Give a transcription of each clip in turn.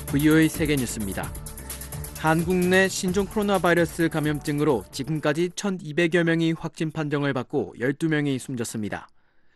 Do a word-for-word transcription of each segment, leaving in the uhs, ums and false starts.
브이오에이 세계뉴스입니다. 한국 내 신종 코로나 바이러스 감염증으로 지금까지 천이백여 명이 확진 판정을 받고 열두 명이 숨졌습니다.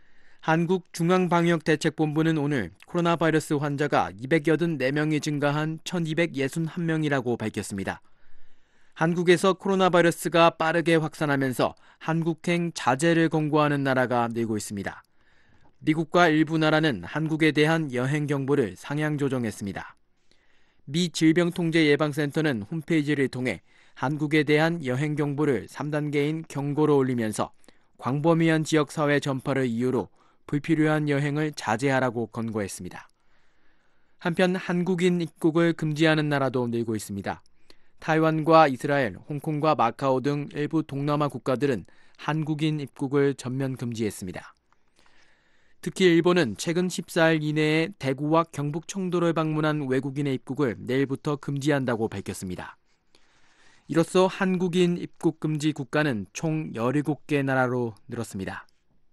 한국중앙방역대책본부는 오늘 코로나 바이러스 환자가 이백팔십사 명이 증가한 천이백육십일 명이라고 밝혔습니다. 한국에서 코로나 바이러스가 빠르게 확산하면서 한국행 자제를 권고하는 나라가 늘고 있습니다. 미국과 일부 나라는 한국에 대한 여행 경보를 상향 조정했습니다. 미 질병통제예방센터는 홈페이지를 통해 한국에 대한 여행 경보를 삼 단계인 경고로 올리면서 광범위한 지역사회 전파를 이유로 불필요한 여행을 자제하라고 권고했습니다. 한편 한국인 입국을 금지하는 나라도 늘고 있습니다. 타이완과 이스라엘, 홍콩과 마카오 등 일부 동남아 국가들은 한국인 입국을 전면 금지했습니다. 특히 일본은 최근 십사 일 이내에 대구와 경북 청도를 방문한 외국인의 입국을 내일부터 금지한다고 밝혔습니다. 이로써 한국인 입국 금지 국가는 총 열일곱 개 나라로 늘었습니다.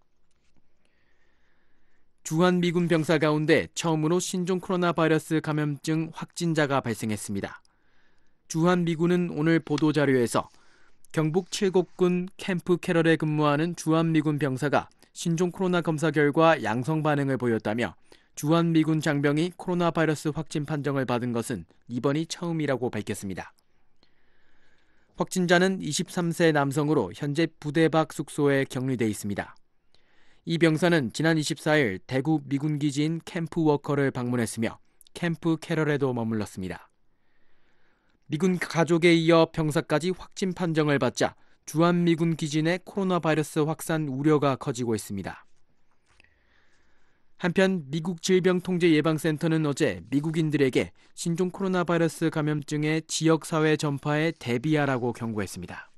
주한미군 병사 가운데 처음으로 신종 코로나 바이러스 감염증 확진자가 발생했습니다. 주한미군은 오늘 보도자료에서 경북 칠곡군 캠프 캐럴에 근무하는 주한미군 병사가 신종 코로나 검사 결과 양성 반응을 보였다며 주한미군 장병이 코로나 바이러스 확진 판정을 받은 것은 이번이 처음이라고 밝혔습니다. 확진자는 이십삼 세 남성으로 현재 부대 밖 숙소에 격리돼 있습니다. 이 병사는 지난 이십사 일 대구 미군기지인 캠프 워커를 방문했으며 캠프 캐럴에도 머물렀습니다. 미군 가족에 이어 병사까지 확진 판정을 받자 주한미군 기지 내 코로나 바이러스 확산 우려가 커지고 있습니다. 한편 미국 질병통제예방센터는 어제 미국인들에게 신종 코로나 바이러스 감염증의 지역사회 전파에 대비하라고 경고했습니다.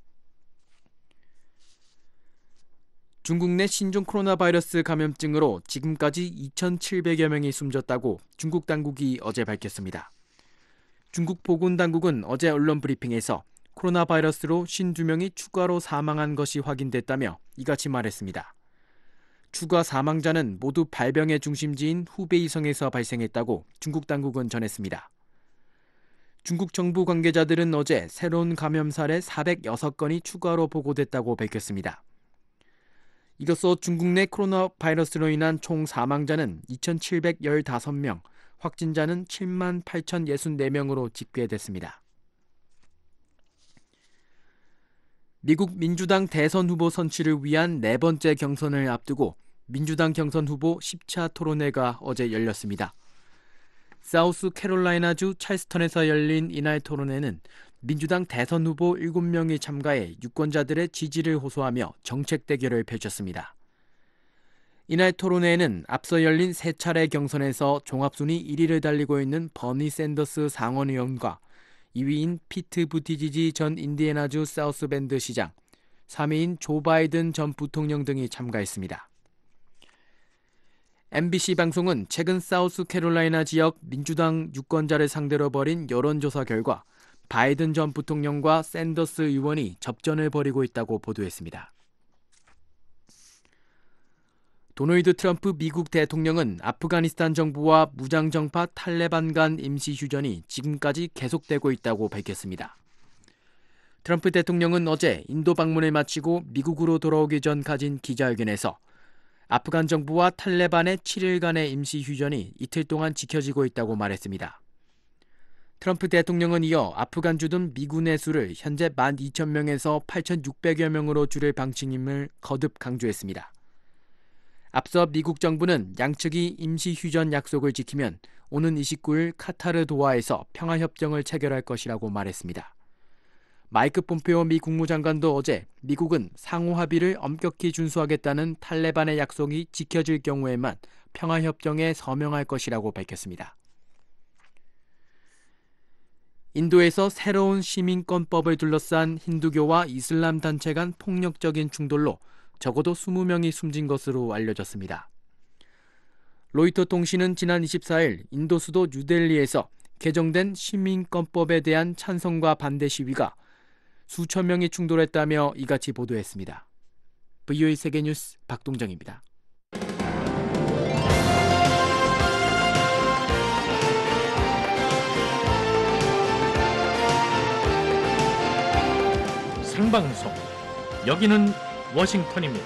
중국 내 신종 코로나 바이러스 감염증으로 지금까지 이천칠백여 명이 숨졌다고 중국 당국이 어제 밝혔습니다. 중국 보건당국은 어제 언론 브리핑에서 코로나 바이러스로 오십이 명이 추가로 사망한 것이 확인됐다며 이같이 말했습니다. 추가 사망자는 모두 발병의 중심지인 후베이성에서 발생했다고 중국 당국은 전했습니다. 중국 정부 관계자들은 어제 새로운 감염 사례 사백육 건이 추가로 보고됐다고 밝혔습니다. 이것으로 중국 내 코로나 바이러스로 인한 총 사망자는 이천칠백십오 명, 확진자는 칠만 팔천육십사 명으로 집계됐습니다. 미국 민주당 대선 후보 선출을 위한 네 번째 경선을 앞두고 민주당 경선 후보 십 차 토론회가 어제 열렸습니다. 사우스 캐롤라이나주 찰스턴에서 열린 이날 토론회는 민주당 대선 후보 일곱 명이 참가해 유권자들의 지지를 호소하며 정책 대결을 펼쳤습니다. 이날 토론회에는 앞서 열린 세 차례 경선에서 종합순위 일 위를 달리고 있는 버니 샌더스 상원의원과 이 위인 피트 부티지지 전 인디애나주 사우스밴드 시장, 삼 위인 조 바이든 전 부통령 등이 참가했습니다. 엠비씨 방송은 최근 사우스캐롤라이나 지역 민주당 유권자를 상대로 벌인 여론조사 결과 바이든 전 부통령과 샌더스 의원이 접전을 벌이고 있다고 보도했습니다. 도널드 트럼프 미국 대통령은 아프가니스탄 정부와 무장정파 탈레반 간 임시 휴전이 지금까지 계속되고 있다고 밝혔습니다. 트럼프 대통령은 어제 인도 방문을 마치고 미국으로 돌아오기 전 가진 기자회견에서 아프간 정부와 탈레반의 칠 일간의 임시 휴전이 이틀 동안 지켜지고 있다고 말했습니다. 트럼프 대통령은 이어 아프간주 등 미군의 수를 현재 만 이천 명에서 팔천육백여 명으로 줄일 방침임을 거듭 강조했습니다. 앞서 미국 정부는 양측이 임시 휴전 약속을 지키면 오는 이십구 일 카타르 도하에서 평화협정을 체결할 것이라고 말했습니다. 마이크 폼페오 미 국무장관도 어제 미국은 상호 합의를 엄격히 준수하겠다는 탈레반의 약속이 지켜질 경우에만 평화협정에 서명할 것이라고 밝혔습니다. 인도에서 새로운 시민권법을 둘러싼 힌두교와 이슬람 단체 간 폭력적인 충돌로 적어도 이십 명이 숨진 것으로 알려졌습니다. 로이터 통신은 지난 이십사 일 인도 수도 뉴델리에서 개정된 시민권법에 대한 찬성과 반대 시위가 수천 명이 충돌했다며 이같이 보도했습니다. 브이오에이 세계뉴스 박동정입니다. 생방송, 여기는 워싱턴입니다.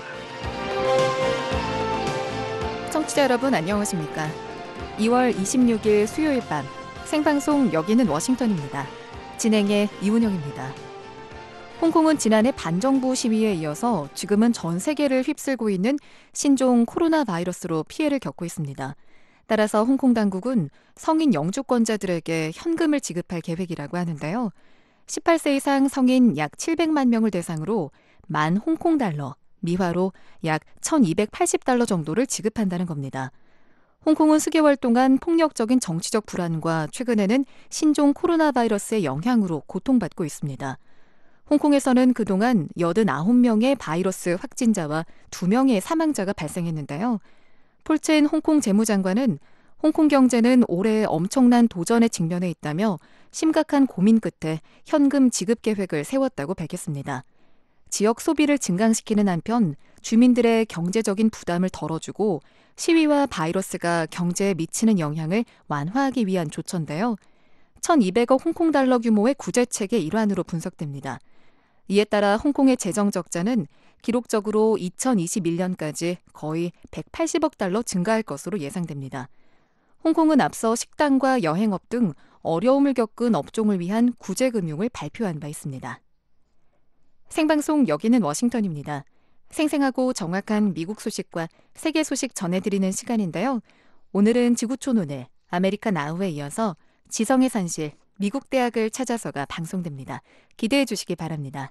청취자 여러분 안녕하십니까? 이월 이십육일 수요일 밤 생방송 여기는 워싱턴입니다. 진행의 이운영입니다. 홍콩은 지난해 반정부 시위에 이어서 지금은 전 세계를 휩쓸고 있는 신종 코로나 바이러스로 피해를 겪고 있습니다. 따라서 홍콩 당국은 성인 영주권자들에게 현금을 지급할 계획이라고 하는데요. 십팔 세 이상 성인 약 칠백만 명을 대상으로 만 홍콩 달러, 미화로 약 천이백팔십 달러 정도를 지급한다는 겁니다. 홍콩은 수개월 동안 폭력적인 정치적 불안과 최근에는 신종 코로나 바이러스의 영향으로 고통받고 있습니다. 홍콩에서는 그동안 팔십구 명의 바이러스 확진자와 두 명의 사망자가 발생했는데요. 폴첸 홍콩 재무장관은 홍콩 경제는 올해 엄청난 도전에 직면해 있다며 심각한 고민 끝에 현금 지급 계획을 세웠다고 밝혔습니다. 지역 소비를 증강시키는 한편 주민들의 경제적인 부담을 덜어주고 시위와 바이러스가 경제에 미치는 영향을 완화하기 위한 조처인데요. 천이백억 홍콩 달러 규모의 구제책의 일환으로 분석됩니다. 이에 따라 홍콩의 재정 적자는 기록적으로 이천이십일 년까지 거의 백팔십억 달러 증가할 것으로 예상됩니다. 홍콩은 앞서 식당과 여행업 등 어려움을 겪은 업종을 위한 구제금융을 발표한 바 있습니다. 생방송 여기는 워싱턴입니다. 생생하고 정확한 미국 소식과 세계 소식 전해드리는 시간인데요. 오늘은 지구촌 오늘, 아메리칸 아우에 이어서 지성의 산실, 미국 대학을 찾아서가 방송됩니다. 기대해 주시기 바랍니다.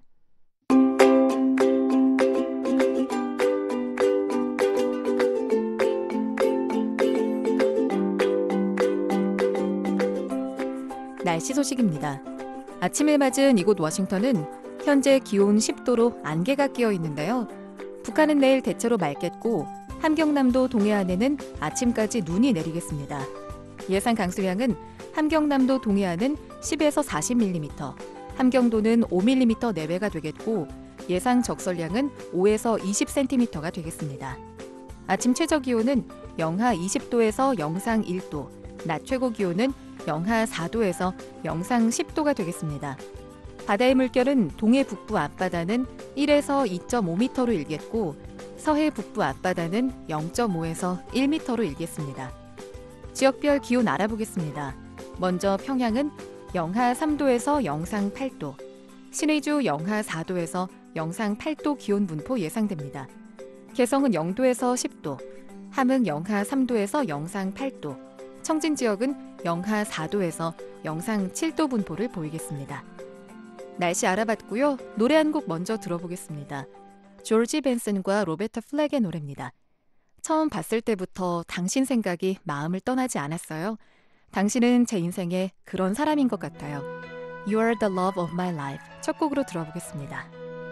날씨 소식입니다. 아침을 맞은 이곳 워싱턴은 현재 기온 십 도로 안개가 끼어 있는데요. 북한은 내일 대체로 맑겠고 함경남도 동해안에는 아침까지 눈이 내리겠습니다. 예상 강수량은 함경남도 동해안은 십에서 사십 밀리미터, 함경도는 오 밀리미터 내외가 되겠고 예상 적설량은 오에서 이십 센티미터가 되겠습니다. 아침 최저 기온은 영하 이십 도에서 영상 일 도, 낮 최고 기온은 영하 사 도에서 영상 십 도가 되겠습니다. 바다의 물결은 동해 북부 앞바다는 일에서 이 점 오 미터로 일겠고 서해 북부 앞바다는 영 점 오에서 일 미터로 일겠습니다. 지역별 기온 알아보겠습니다. 먼저 평양은 영하 삼 도에서 영상 팔 도, 신의주 영하 사 도에서 영상 팔 도 기온 분포 예상됩니다. 개성은 영 도에서 십 도, 함흥 영하 삼 도에서 영상 팔 도, 청진 지역은 영하 사 도에서 영상 칠 도 분포를 보이겠습니다. 날씨 알아봤고요. 노래 한 곡 먼저 들어보겠습니다. 조지 벤슨과 로베타 플렉의 노래입니다. 처음 봤을 때부터 당신 생각이 마음을 떠나지 않았어요. 당신은 제 인생의 그런 사람인 것 같아요. You are the love of my life. 첫 곡으로 들어보겠습니다.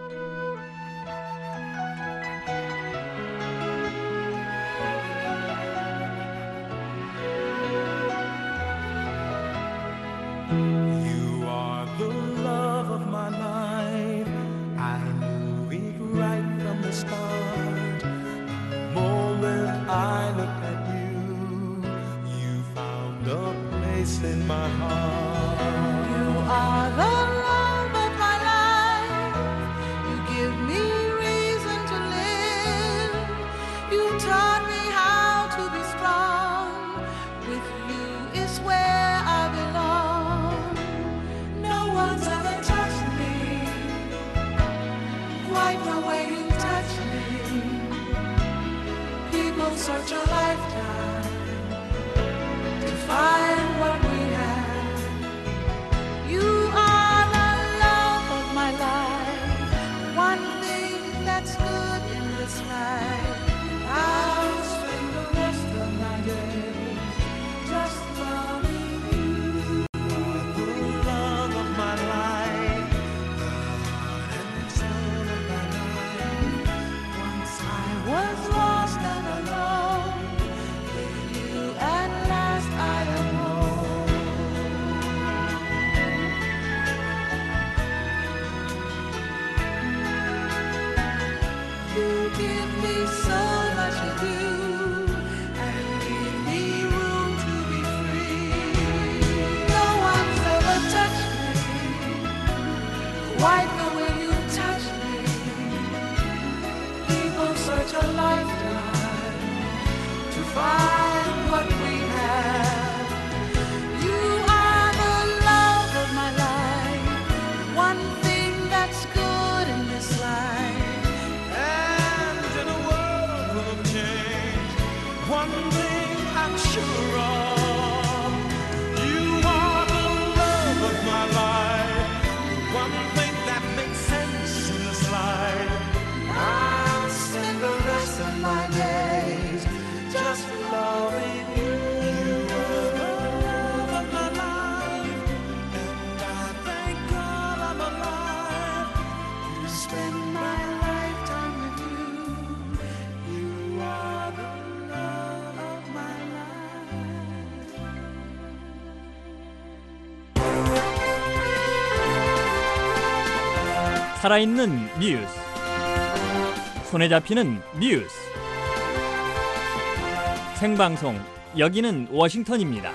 You are the love of my life. I knew it right from the start. The moment I looked at you, you found a place in my heart. You are the love of my life. You give me reason to live. You taught me how to be strong. With you is where I belong. No one's ever touched me quite the way you touch me. People search a lifetime to find what we have. You are the love of my life. One thing that's good in this life. I'll spend the rest of my days just loving you. The love of my life, the heart and soul of my life. Once I was lost and alone, one thing I'm sure of. You are the love of my life. One thing that makes sense in this life. I'll spend the rest of my days just loving you. You are the love of my life, and I thank God I'm alive to spend my lifetime with you. You are the love of my life. 살아있는 뉴스, 손에 잡히는 뉴스, 생방송 여기는 워싱턴입니다.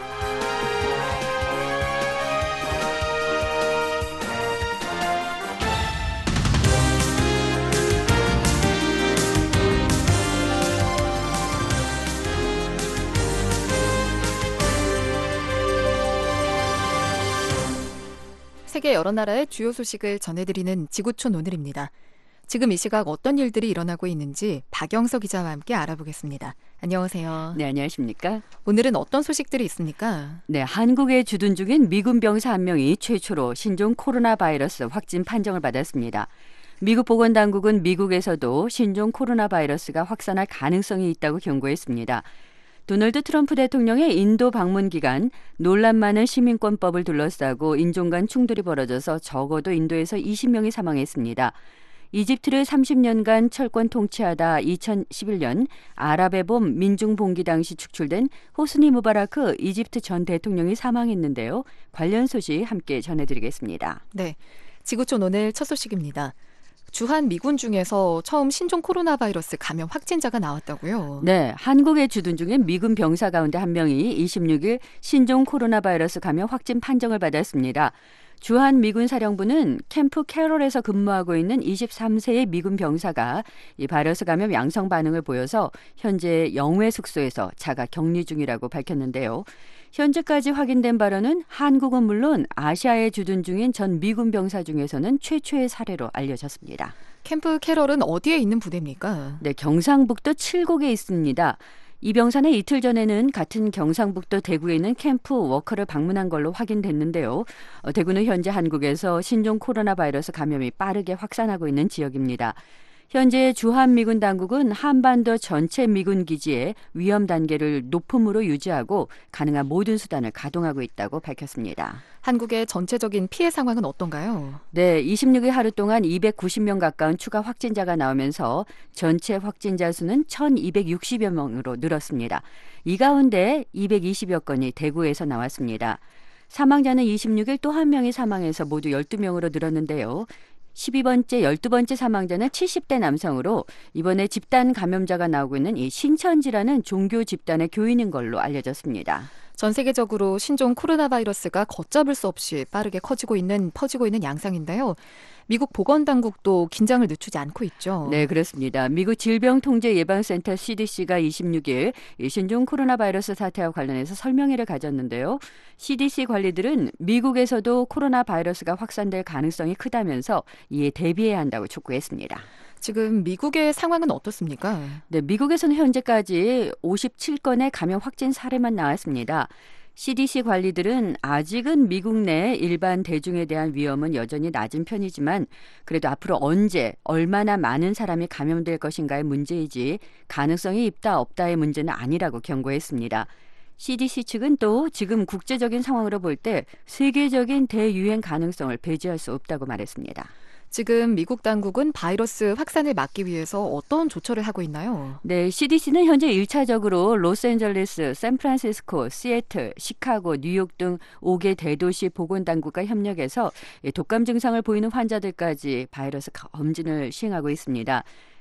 세계 여러 나라의 주요 소식을 전해드리는 지구촌 오늘입니다. 지금 이 시각 어떤 일들이 일어나고 있는지 박영서 기자와 함께 알아보겠습니다. 안녕하세요. 네, 안녕하십니까? 오늘은 어떤 소식들이 있습니까? 네, 한국에 주둔 중인 미군 병사 한 명이 최초로 신종 코로나 바이러스 확진 판정을 받았습니다. 미국 보건당국은 미국에서도 신종 코로나 바이러스가 확산할 가능성이 있다고 경고했습니다. 도널드 트럼프 대통령의 인도 방문 기간 논란 많은 시민권법을 둘러싸고 인종 간 충돌이 벌어져서 적어도 인도에서 이십 명이 사망했습니다. 이집트를 삼십 년간 철권 통치하다 이천십일 년 아랍의 봄 민중봉기 당시 축출된 호스니 무바라크 이집트 전 대통령이 사망했는데요. 관련 소식 함께 전해드리겠습니다. 네, 지구촌 오늘 첫 소식입니다. 주한 미군 중에서 처음 신종 코로나 바이러스 감염 확진자가 나왔다고요? 네, 한국에 주둔 중인 미군 병사 가운데 한 명이 이십육 일 신종 코로나 바이러스 감염 확진 판정을 받았습니다. 주한 미군 사령부는 캠프 캐롤에서 근무하고 있는 이십삼 세의 미군 병사가 이 바이러스 감염 양성 반응을 보여서 현재 영외 숙소에서 자가 격리 중이라고 밝혔는데요. 현재까지 확인된 바로는 한국은 물론 아시아에 주둔 중인 전 미군 병사 중에서는 최초의 사례로 알려졌습니다. 캠프 캐럴은 어디에 있는 부대입니까? 네, 경상북도 칠곡에 있습니다. 이 병사는 이틀 전에는 같은 경상북도 대구에 있는 캠프 워커를 방문한 걸로 확인됐는데요. 어, 대구는 현재 한국에서 신종 코로나 바이러스 감염이 빠르게 확산하고 있는 지역입니다. 현재 주한미군 당국은 한반도 전체 미군 기지에 위험 단계를 높음으로 유지하고 가능한 모든 수단을 가동하고 있다고 밝혔습니다. 한국의 전체적인 피해 상황은 어떤가요? 네, 이십육 일 하루 동안 이백구십 명 가까운 추가 확진자가 나오면서 전체 확진자 수는 천이백육십여 명으로 늘었습니다. 이 가운데 이백이십여 건이 대구에서 나왔습니다. 사망자는 이십육 일 또 한 명이 사망해서 모두 열두 명으로 늘었는데요. 십이 번째, 열두 번째 사망자는 칠십 대 남성으로 이번에 집단 감염자가 나오고 있는 이 신천지라는 종교 집단의 교인인 걸로 알려졌습니다. 전 세계적으로 신종 코로나 바이러스가 걷잡을 수 없이 빠르게 커지고 있는, 퍼지고 있는 양상인데요. 미국 보건당국도 긴장을 늦추지 않고 있죠. 네, 그렇습니다. 미국 질병통제예방센터 씨디씨가 이십육 일 신종 코로나 바이러스 사태와 관련해서 설명회를 가졌는데요. 씨디씨 관리들은 미국에서도 코로나 바이러스가 확산될 가능성이 크다면서 이에 대비해야 한다고 촉구했습니다. 지금 미국의 상황은 어떻습니까? 네, 미국에서는 현재까지 오십칠 건의 감염 확진 사례만 나왔습니다. 씨디씨 관리들은 아직은 미국 내 일반 대중에 대한 위험은 여전히 낮은 편이지만 그래도 앞으로 언제 얼마나 많은 사람이 감염될 것인가의 문제이지 가능성이 있다 없다의 문제는 아니라고 경고했습니다. 씨디씨 측은 또 지금 국제적인 상황으로 볼 때 세계적인 대유행 가능성을 배제할 수 없다고 말했습니다. 지금 미국 당국은 바이러스 확산을 막기 위해서 어떤 조처를 하고 있나요? 네, 씨디씨는 현재 일 차적으로 로스앤젤레스, 샌프란시스코, 시애틀, 시카고, 뉴욕 등 오 개 대도시 보건당국과 협력해서 독감 증상을 보이는 환자들까지 바이러스 검진을 시행하고 있습니다.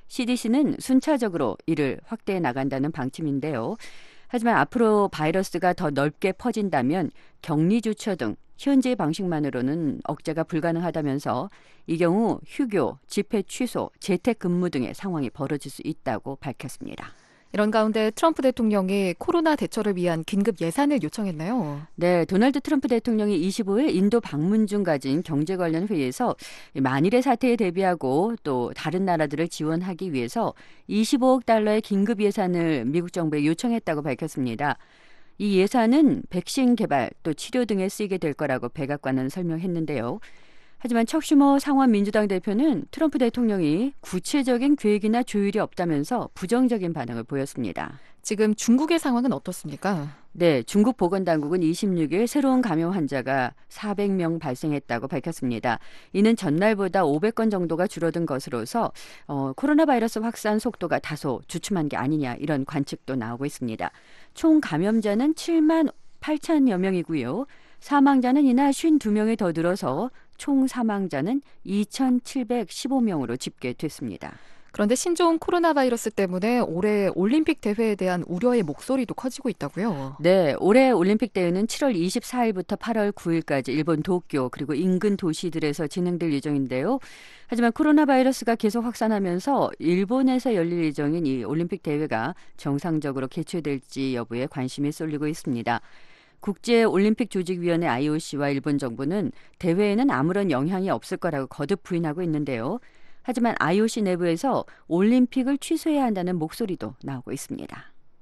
씨디씨는 순차적으로 이를 확대해 나간다는 방침인데요. 하지만 앞으로 바이러스가 더 넓게 퍼진다면 격리 조처 등 현재의 방식만으로는 억제가 불가능하다면서 이 경우 휴교, 집회 취소, 재택근무 등의 상황이 벌어질 수 있다고 밝혔습니다. 이런 가운데 트럼프 대통령이 코로나 대처를 위한 긴급 예산을 요청했네요. 네, 도널드 트럼프 대통령이 이십오일 인도 방문 중 가진 경제 관련 회의에서 만일의 사태에 대비하고 또 다른 나라들을 지원하기 위해서 이십오억 달러의 긴급 예산을 미국 정부에 요청했다고 밝혔습니다. 이 예산은 백신 개발 또 치료 등에 쓰이게 될 거라고 백악관은 설명했는데요. 하지만 척 슈머 상원 민주당 대표는 트럼프 대통령이 구체적인 계획이나 조율이 없다면서 부정적인 반응을 보였습니다. 지금 중국의 상황은 어떻습니까? 네, 중국 보건당국은 이십육일 새로운 감염 환자가 사백 명 발생했다고 밝혔습니다. 이는 전날보다 오백 건 정도가 줄어든 것으로서 어, 코로나 바이러스 확산 속도가 다소 주춤한 게 아니냐 이런 관측도 나오고 있습니다. 총 감염자는 칠만 팔천여 명이고요. 사망자는 이날 오십이 명이 더 늘어서 총 사망자는 이천칠백십오 명으로 집계됐습니다. 그런데 신종 코로나 바이러스 때문에 올해 올림픽 대회에 대한 우려의 목소리도 커지고 있다고요. 네, 올해 올림픽 대회는 칠월 이십사일부터 팔월 구일까지 일본 도쿄 그리고 인근 도시들에서 진행될 예정인데요. 하지만 코로나 바이러스가 계속 확산하면서 일본에서 열릴 예정인 이 올림픽 대회가 정상적으로 개최될지 여부에 관심이 쏠리고 있습니다. 국제올림픽조직위원회 아이오씨와 일본 정부는 대회에는 아무런 영향이 없을 거라고 거듭 부인하고 있는데요. 하지만 아이오씨 내부에서 올림픽을 취소해야 한다는 목소리도 나오고 있습니다.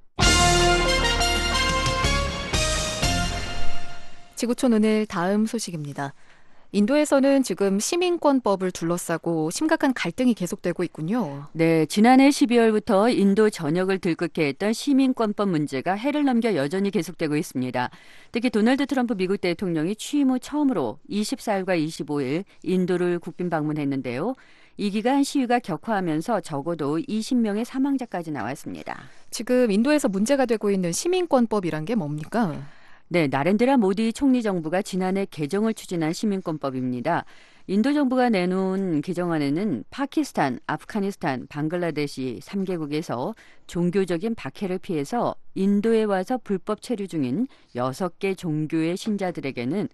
지구촌 오늘 다음 소식입니다. 인도에서는 지금 시민권법을 둘러싸고 심각한 갈등이 계속되고 있군요. 네, 지난해 십이월부터 인도 전역을 들끓게 했던 시민권법 문제가 해를 넘겨 여전히 계속되고 있습니다. 특히 도널드 트럼프 미국 대통령이 취임 후 처음으로 이십사일과 이십오일 인도를 국빈 방문했는데요. 이 기간 시위가 격화하면서 적어도 이십 명의 사망자까지 나왔습니다. 지금 인도에서 문제가 되고 있는 시민권법이란 게 뭡니까? 네, 나렌드라 모디 총리 정부가 지난해 개정을 추진한 시민권법입니다. 인도 정부가 내놓은 개정안에는 파키스탄, 아프가니스탄, 방글라데시 삼 개국에서 종교적인 박해를 피해서 인도에 와서 불법 체류 중인 여섯 개 종교의 신자들에게는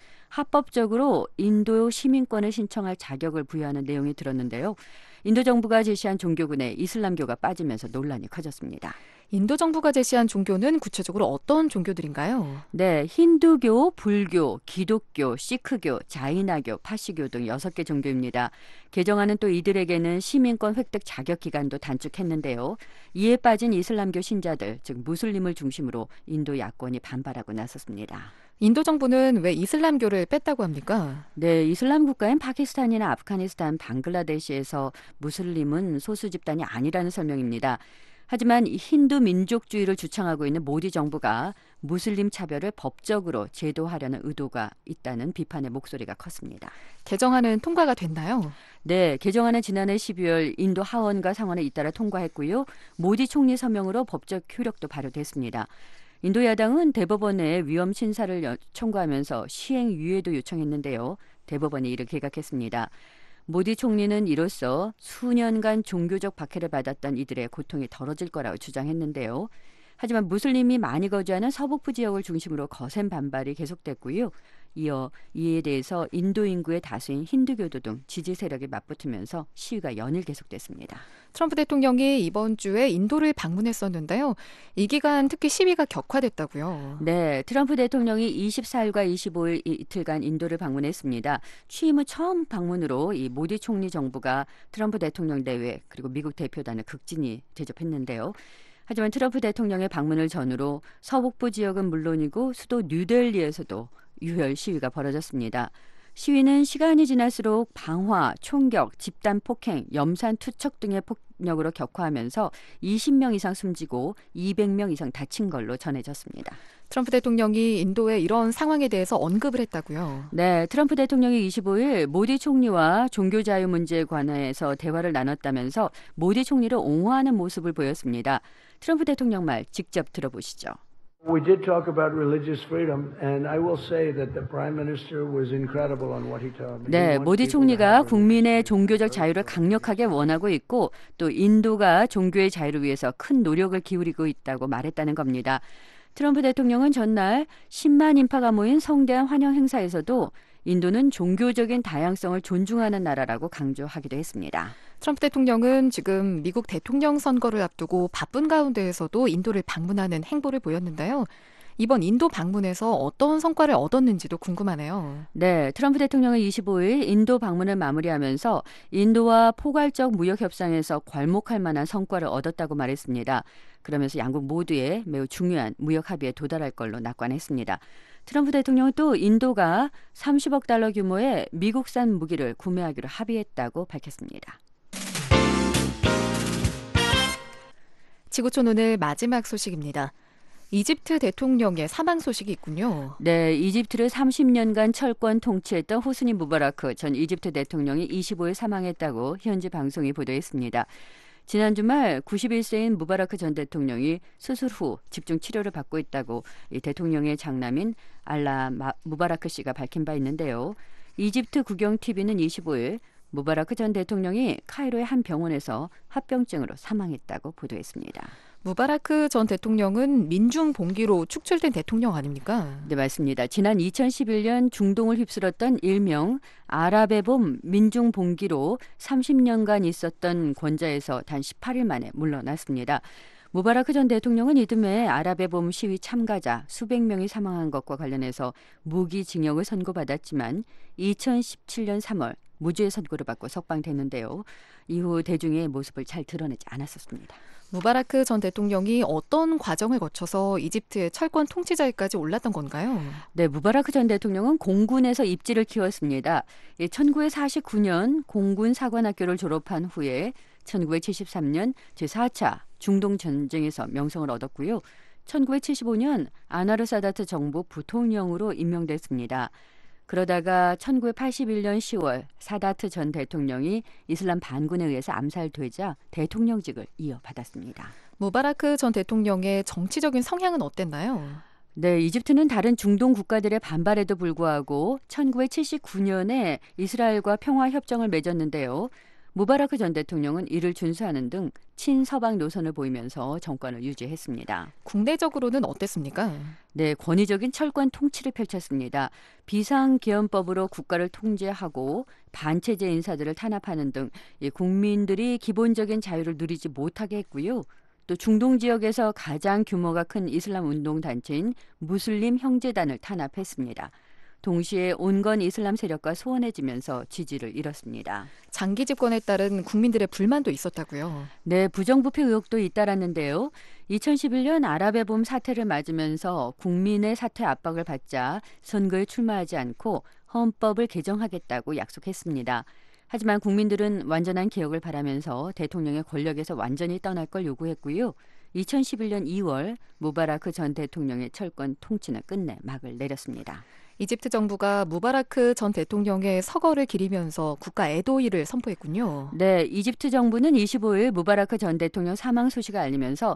합법적으로 인도 시민권을 신청할 자격을 부여하는 내용이 들었는데요. 인도 정부가 제시한 종교군에 이슬람교가 빠지면서 논란이 커졌습니다. 인도 정부가 제시한 종교는 구체적으로 어떤 종교들인가요? 네, 힌두교, 불교, 기독교, 시크교, 자이나교, 파시교 등 여섯 개 종교입니다. 개정안은 또 이들에게는 시민권 획득 자격 기간도 단축했는데요. 이에 빠진 이슬람교 신자들, 즉 무슬림을 중심으로 인도 야권이 반발하고 나섰습니다. 인도 정부는 왜 이슬람교를 뺐다고 합니까? 네, 이슬람 국가인 파키스탄이나 아프가니스탄, 방글라데시에서 무슬림은 소수 집단이 아니라는 설명입니다. 하지만 힌두 민족주의를 주창하고 있는 모디 정부가 무슬림 차별을 법적으로 제도하려는 의도가 있다는 비판의 목소리가 컸습니다. 개정안은 통과가 됐나요? 네, 개정안은 지난해 십이월 인도 하원과 상원에 잇따라 통과했고요. 모디 총리 서명으로 법적 효력도 발효됐습니다. 인도 야당은 대법원에 위헌 심사를 청구하면서 시행유예도 요청했는데요. 대법원이 이를 기각했습니다. 모디 총리는 이로써 수년간 종교적 박해를 받았던 이들의 고통이 덜어질 거라고 주장했는데요. 하지만 무슬림이 많이 거주하는 서북부 지역을 중심으로 거센 반발이 계속됐고요. 이어 이에 대해서 인도 인구의 다수인 힌두교도 등 지지 세력이 맞붙으면서 시위가 연일 계속됐습니다. 트럼프 대통령이 이번 주에 인도를 방문했었는데요. 이 기간 특히 시위가 격화됐다고요. 네, 트럼프 대통령이 이십사일과 이십오일 이틀간 인도를 방문했습니다. 취임 후 처음 방문으로 이 모디 총리 정부가 트럼프 대통령 내외 그리고 미국 대표단을 극진히 대접했는데요. 하지만 트럼프 대통령의 방문을 전후로 서북부 지역은 물론이고 수도 뉴델리에서도 유혈 시위가 벌어졌습니다. 시위는 시간이 지날수록 방화, 총격, 집단 폭행, 염산 투척 등의 폭력으로 격화하면서 이십 명 이상 숨지고 이백 명 이상 다친 걸로 전해졌습니다. 트럼프 대통령이 인도의 이런 상황에 대해서 언급을 했다고요. 네, 트럼프 대통령이 이십오일 모디 총리와 종교 자유 문제에 관해서 대화를 나눴다면서 모디 총리를 옹호하는 모습을 보였습니다. 트럼프 대통령 말 직접 들어보시죠. We did talk about religious freedom, and I will say that the Prime Minister was incredible on what he told me. 네, 모디 총리가 국민의 종교적 자유를 강력하게 원하고 있고 또 인도가 종교의 자유를 위해서 큰 노력을 기울이고 있다고 말했다는 겁니다. 트럼프 대통령은 전날 십만 인파가 모인 성대한 환영 행사에서도 인도는 종교적인 다양성을 존중하는 나라라고 강조하기도 했습니다. 트럼프 대통령은 지금 미국 대통령 선거를 앞두고 바쁜 가운데에서도 인도를 방문하는 행보를 보였는데요. 이번 인도 방문에서 어떤 성과를 얻었는지도 궁금하네요. 네, 트럼프 대통령은 이십오일 인도 방문을 마무리하면서 인도와 포괄적 무역 협상에서 괄목할 만한 성과를 얻었다고 말했습니다. 그러면서 양국 모두에 매우 중요한 무역 합의에 도달할 걸로 낙관했습니다. 트럼프 대통령은 또 인도가 삼십억 달러 규모의 미국산 무기를 구매하기로 합의했다고 밝혔습니다. 지구촌 오늘 마지막 소식입니다. 이집트 대통령의 사망 소식이 있군요. 네, 이집트를 삼십 년간 철권 통치했던 호스니 무바라크 전 이집트 대통령이 이십오일 사망했다고 현지 방송이 보도했습니다. 지난 주말 구십일세인 무바라크 전 대통령이 수술 후 집중 치료를 받고 있다고 이 대통령의 장남인 알라 무바라크 씨가 밝힌 바 있는데요. 이집트 국영티비는 이십오일 무바라크 전 대통령이 카이로의 한 병원에서 합병증으로 사망했다고 보도했습니다. 무바라크 전 대통령은 민중 봉기로 축출된 대통령 아닙니까? 네, 맞습니다. 지난 이천십일년 중동을 휩쓸었던 일명 아랍의 봄 민중 봉기로 삼십 년간 있었던 권좌에서 단 십팔일 만에 물러났습니다. 무바라크 전 대통령은 이듬해 아랍의 봄 시위 참가자 수백 명이 사망한 것과 관련해서 무기징역을 선고받았지만 이천십칠년 삼월 무죄 선고를 받고 석방됐는데요. 이후 대중의 모습을 잘 드러내지 않았었습니다. 무바라크 전 대통령이 어떤 과정을 거쳐서 이집트의 철권 통치자에까지 올랐던 건가요? 네, 무바라크 전 대통령은 공군에서 입지를 키웠습니다. 천구백사십구년 공군 사관학교를 졸업한 후에 천구백칠십삼년 제사차 중동 전쟁에서 명성을 얻었고요. 천구백칠십오년 아나르 사다트 정부 부통령으로 임명됐습니다. 그러다가 천구백팔십일년 시월 사다트 전 대통령이 이슬람 반군에 의해서 암살되자 대통령직을 이어받았습니다. 무바라크 전 대통령의 정치적인 성향은 어땠나요? 네, 이집트는 다른 중동 국가들의 반발에도 불구하고 천구백칠십구년에 이스라엘과 평화협정을 맺었는데요. 무바라크 전 대통령은 이를 준수하는 등 친서방 노선을 보이면서 정권을 유지했습니다. 국내적으로는 어땠습니까? 네, 권위적인 철권 통치를 펼쳤습니다. 비상계엄법으로 국가를 통제하고 반체제 인사들을 탄압하는 등 국민들이 기본적인 자유를 누리지 못하게 했고요. 또 중동 지역에서 가장 규모가 큰 이슬람 운동단체인 무슬림 형제단을 탄압했습니다. 동시에 온건 이슬람 세력과 소원해지면서 지지를 잃었습니다. 장기 집권에 따른 국민들의 불만도 있었다고요. 네, 부정부패 의혹도 잇따랐는데요. 이천십일년 아랍의 봄 사태를 맞으면서 국민의 사퇴 압박을 받자 선거에 출마하지 않고 헌법을 개정하겠다고 약속했습니다. 하지만 국민들은 완전한 개혁을 바라면서 대통령의 권력에서 완전히 떠날 걸 요구했고요. 이천십일년 이월 무바라크 전 대통령의 철권 통치는 끝내 막을 내렸습니다. 이집트 정부가 무바라크 전 대통령의 서거를 기리면서 국가 애도일을 선포했군요. 네, 이집트 정부는 이십오일 무바라크 전 대통령 사망 소식을 알리면서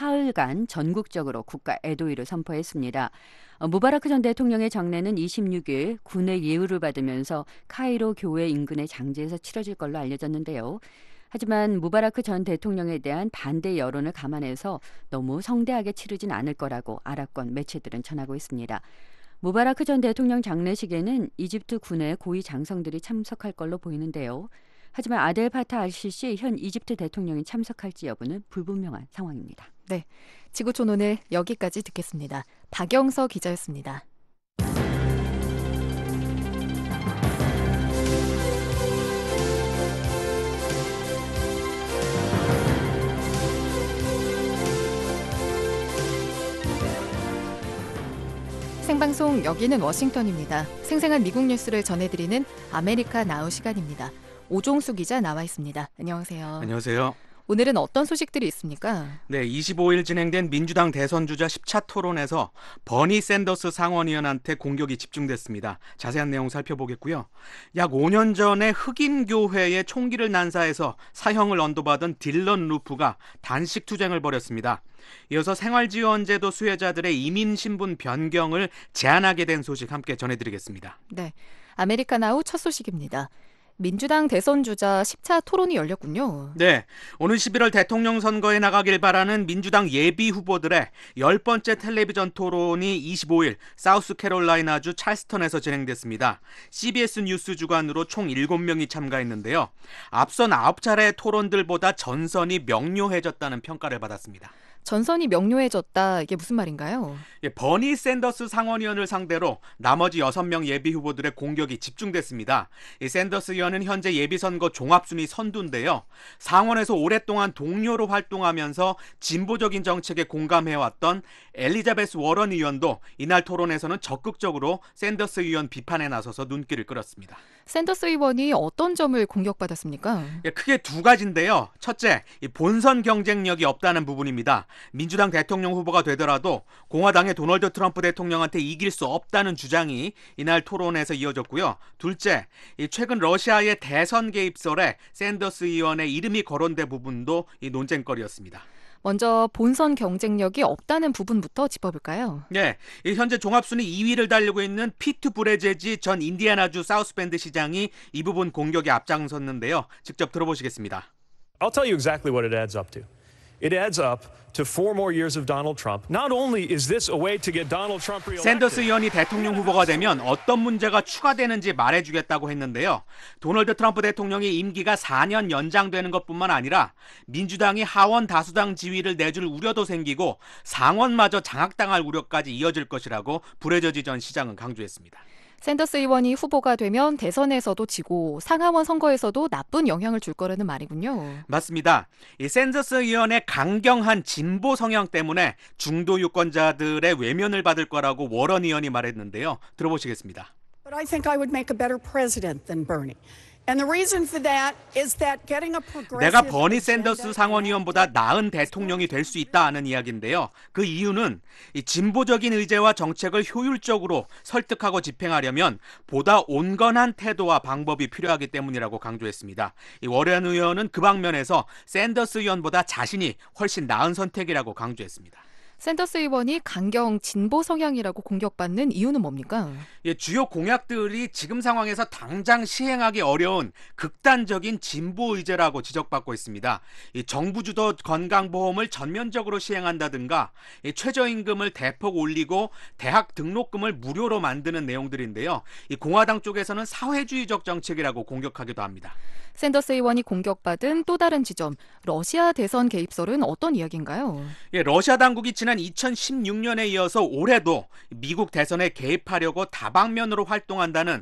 사흘간 전국적으로 국가 애도일을 선포했습니다. 무바라크 전 대통령의 장례는 이십육일 군의 예우를 받으면서 카이로 교회 인근의 장제에서 치러질 걸로 알려졌는데요. 하지만 무바라크 전 대통령에 대한 반대 여론을 감안해서 너무 성대하게 치르진 않을 거라고 아랍권 매체들은 전하고 있습니다. 무바라크 전 대통령 장례식에는 이집트 군의 고위 장성들이 참석할 걸로 보이는데요. 하지만 아델 파타 알시시 현 이집트 대통령이 참석할지 여부는 불분명한 상황입니다. 네, 지구촌 오늘 여기까지 듣겠습니다. 박영서 기자였습니다. 생방송 여기는 워싱턴입니다. 생생한 미국 뉴스를 전해드리는 아메리카 나우 시간입니다. 오종수 기자 나와 있습니다. 안녕하세요. 안녕하세요. 오늘은 어떤 소식들이 있습니까? 네, 이십오일 진행된 민주당 대선 주자 십 차 토론에서 버니 샌더스 상원의원한테 공격이 집중됐습니다. 자세한 내용 살펴보겠고요. 약 오 년 전에 흑인 교회에 총기를 난사해서 사형을 언도받은 딜런 루프가 단식 투쟁을 벌였습니다. 이어서 생활지원제도 수혜자들의 이민 신분 변경을 제한하게 된 소식 함께 전해드리겠습니다. 네, 아메리카 나우 첫 소식입니다. 민주당 대선 주자 십 차 토론이 열렸군요. 네, 오는 십일월 대통령 선거에 나가길 바라는 민주당 예비 후보들의 열 번째 텔레비전 토론이 이십오일 사우스캐롤라이나주 찰스턴에서 진행됐습니다. 씨비에스 뉴스 주관으로 총 일곱 명이 참가했는데요. 앞선 아홉 차례 토론들보다 전선이 명료해졌다는 평가를 받았습니다. 전선이 명료해졌다. 이게 무슨 말인가요? 예, 버니 샌더스 상원의원을 상대로 나머지 여섯 명 예비 후보들의 공격이 집중됐습니다. 이 샌더스 의원은 현재 예비선거 종합순위 선두인데요. 상원에서 오랫동안 동료로 활동하면서 진보적인 정책에 공감해왔던 엘리자베스 워런 의원도 이날 토론에서는 적극적으로 샌더스 의원 비판에 나서서 눈길을 끌었습니다. 샌더스 의원이 어떤 점을 공격받았습니까? 예, 크게 두 가지인데요. 첫째, 이 본선 경쟁력이 없다는 부분입니다. 민주당 대통령 후보가 되더라도 공화당의 도널드 트럼프 대통령한테 이길 수 없다는 주장이 이날 토론에서 이어졌고요. 둘째, 이 최근 러시아의 대선 개입설에 샌더스 의원의 이름이 거론된 부분도 이 논쟁거리였습니다. 먼저 본선 경쟁력이 없다는 부분부터 짚어볼까요? 네, 이 현재 종합순위 이 위를 달리고 있는 피트 부레제지 전 인디애나주 사우스밴드 시장이 이 부분 공격에 앞장섰는데요. 직접 들어보시겠습니다. I'll tell you exactly what it adds up to. It adds up to four more years of Donald Trump. Not only is this a way to get Donald Trump reelected. 샌더스 의원이 대통령 후보가 되면 어떤 문제가 추가되는지 말해주겠다고 했는데요. 도널드 트럼프 대통령의 임기가 사 년 연장되는 것뿐만 아니라 민주당이 하원 다수당 지위를 내줄 우려도 생기고 상원마저 장악당할 우려까지 이어질 것이라고 부레저지 전 시장은 강조했습니다. 샌더스 의원이 후보가 되면 대선에서도 지고 상하원 선거에서도 나쁜 영향을 줄 거라는 말이군요. 맞습니다. 이 샌더스 의원의 강경한 진보 성향 때문에 중도 유권자들의 외면을 받을 거라고 워런 의원이 말했는데요. 들어보시겠습니다. But I think I would make a better president than Bernie. And the reason for that is that getting a progressive 내가 버니 샌더스 상원의원보다 나은 대통령이 될 수 있다 하는 이야기인데요. 그 이유는 이 진보적인 의제와 정책을 효율적으로 설득하고 집행하려면 보다 온건한 태도와 방법이 필요하기 때문이라고 강조했습니다. 이 워런 의원은 그 방면에서 샌더스 의원보다 자신이 훨씬 나은 선택이라고 강조했습니다. 샌더스 의원이 강경 진보 성향이라고 공격받는 이유는 뭡니까? 예, 주요 공약들이 지금 상황에서 당장 시행하기 어려운 극단적인 진보 의제라고 지적받고 있습니다. 이 정부 주도 건강보험을 전면적으로 시행한다든가 이 최저임금을 대폭 올리고 대학 등록금을 무료로 만드는 내용들인데요. 이 공화당 쪽에서는 사회주의적 정책이라고 공격하기도 합니다. 샌더스 의원이 공격받은 또 다른 지점, 러시아 대선 개입설은 어떤 이야기인가요? 예, 러시아 당국이 지난 이천십육 년에 이어서 올해도 미국 대선에 개입하려고 다방면으로 활동한다는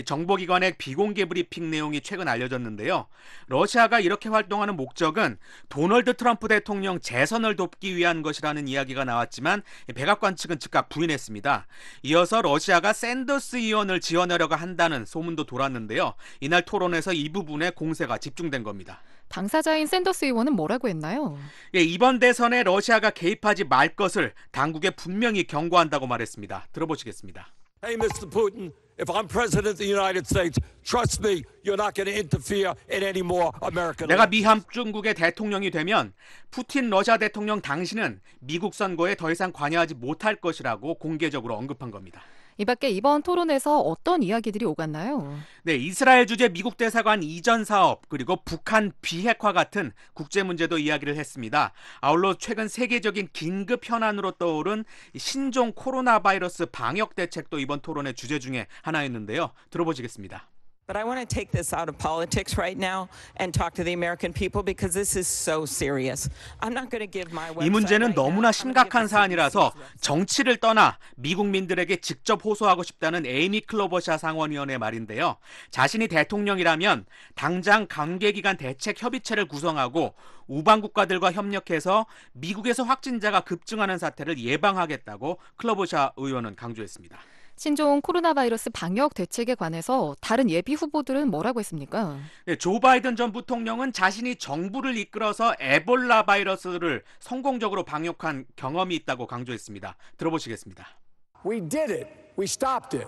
정보기관의 비공개 브리핑 내용이 최근 알려졌는데요. 러시아가 이렇게 활동하는 목적은 도널드 트럼프 대통령 재선을 돕기 위한 것이라는 이야기가 나왔지만 백악관 측은 즉각 부인했습니다. 이어서 러시아가 샌더스 의원을 지원하려고 한다는 소문도 돌았는데요. 이날 토론에서 이 부분에 공세가 집중된 겁니다. 당사자인 샌더스 의원은 뭐라고 했나요? 예, 이번 대선에 러시아가 개입하지 말 것을 당국에 분명히 경고한다고 말했습니다. 들어보시겠습니다. Hey, 미스터 Putin, if I'm president of the United States, trust me, you're not going to interfere in any more American. 내가 미합중국의 대통령이 되면 푸틴 러시아 대통령 당신은 미국 선거에 더 이상 관여하지 못할 것이라고 공개적으로 언급한 겁니다. 이 밖에 이번 토론에서 어떤 이야기들이 오갔나요? 네, 이스라엘 주재 미국 대사관 이전 사업 그리고 북한 비핵화 같은 국제 문제도 이야기를 했습니다. 아울러 최근 세계적인 긴급 현안으로 떠오른 신종 코로나 바이러스 방역 대책도 이번 토론의 주제 중에 하나였는데요. 들어보시겠습니다. But I want to take this out of politics right now and talk to the American people because this is so serious. I'm not going to give my website. 이 문제는 right 너무나 now. 심각한 사안이라서 정치를 떠나 미국 민들에게 직접 호소하고 싶다는 에이미 클로버샤 상원의원의 말인데요. 자신이 대통령이라면 당장 관계기관 대책 협의체를 구성하고 우방 국가들과 협력해서 미국에서 확진자가 급증하는 사태를 예방하겠다고 클로버샤 의원은 강조했습니다. 신종 코로나 바이러스 방역 대책에 관해서 다른 예비 후보들은 뭐라고 했습니까? 네, 조 바이든 전 부통령은 자신이 정부를 이끌어서 에볼라 바이러스를 성공적으로 방역한 경험이 있다고 강조했습니다. 들어보시겠습니다. We did it. We stopped it.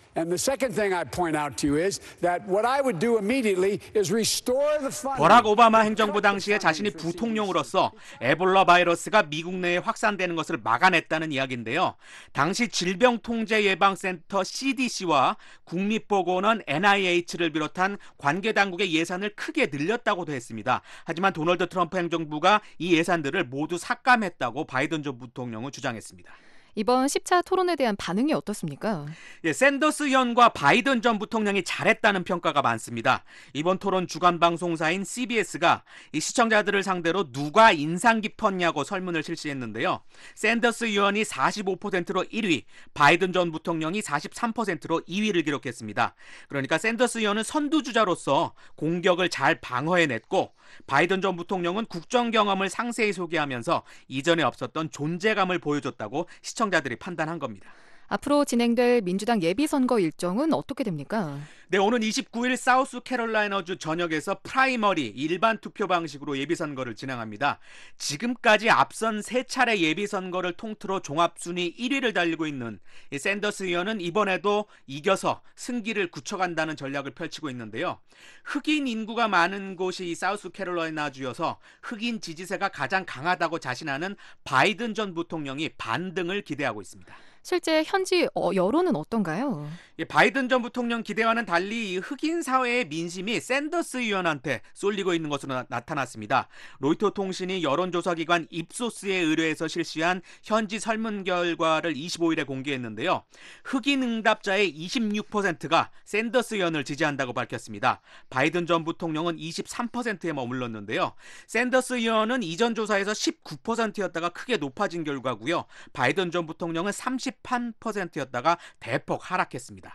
And the second thing I point out to you is that what I would do immediately is restore the funding. 버락 오바마 행정부 당시에 자신이 부통령으로서 에볼라 바이러스가 미국 내에 확산되는 것을 막아냈다는 이야기인데요. 당시 질병통제예방센터 씨디씨와 국립보건원 엔아이에이치를 비롯한 관계 당국의 예산을 크게 늘렸다고도 했습니다. 하지만 도널드 트럼프 행정부가 이 예산들을 모두 삭감했다고 바이든 전 부통령은 주장했습니다. 이번 십 차 토론에 대한 반응이 어떻습니까? 예, 샌더스 의원과 바이든 전 부통령이 잘했다는 평가가 많습니다. 이번 토론 주간 방송사인 씨비에스가 이 시청자들을 상대로 누가 인상 깊었냐고 설문을 실시했는데요. 샌더스 의원이 사십오 퍼센트로 일 위, 바이든 전 부통령이 사십삼 퍼센트로 이 위를 기록했습니다. 그러니까 샌더스 의원은 선두주자로서 공격을 잘 방어해냈고 바이든 전 부통령은 국정 경험을 상세히 소개하면서 이전에 없었던 존재감을 보여줬다고 시청자들이 판단한 겁니다. 앞으로 진행될 민주당 예비선거 일정은 어떻게 됩니까? 네, 오는 이십구 일 사우스캐롤라이나주 전역에서 프라이머리 일반 투표 방식으로 예비선거를 진행합니다. 지금까지 앞선 세 차례 예비선거를 통틀어 종합순위 일 위를 달리고 있는 이 샌더스 의원은 이번에도 이겨서 승기를 굳혀간다는 전략을 펼치고 있는데요. 흑인 인구가 많은 곳이 이 사우스캐롤라이나주여서 흑인 지지세가 가장 강하다고 자신하는 바이든 전 부통령이 반등을 기대하고 있습니다. 실제 현지 어, 여론은 어떤가요? 예, 바이든 전 부통령 기대와는 달리 흑인 사회의 민심이 샌더스 의원한테 쏠리고 있는 것으로 나, 나타났습니다. 로이터 통신이 여론조사기관 입소스에 의뢰해서 실시한 현지 설문 결과를 이십오 일에 공개했는데요. 흑인 응답자의 이십육 퍼센트가 샌더스 의원을 지지한다고 밝혔습니다. 바이든 전 부통령은 이십삼 퍼센트에 머물렀는데요. 샌더스 의원은 이전 조사에서 십구 퍼센트였다가 크게 높아진 결과고요. 바이든 전 부통령은 삼십팔 퍼센트였다가 대폭 하락했습니다.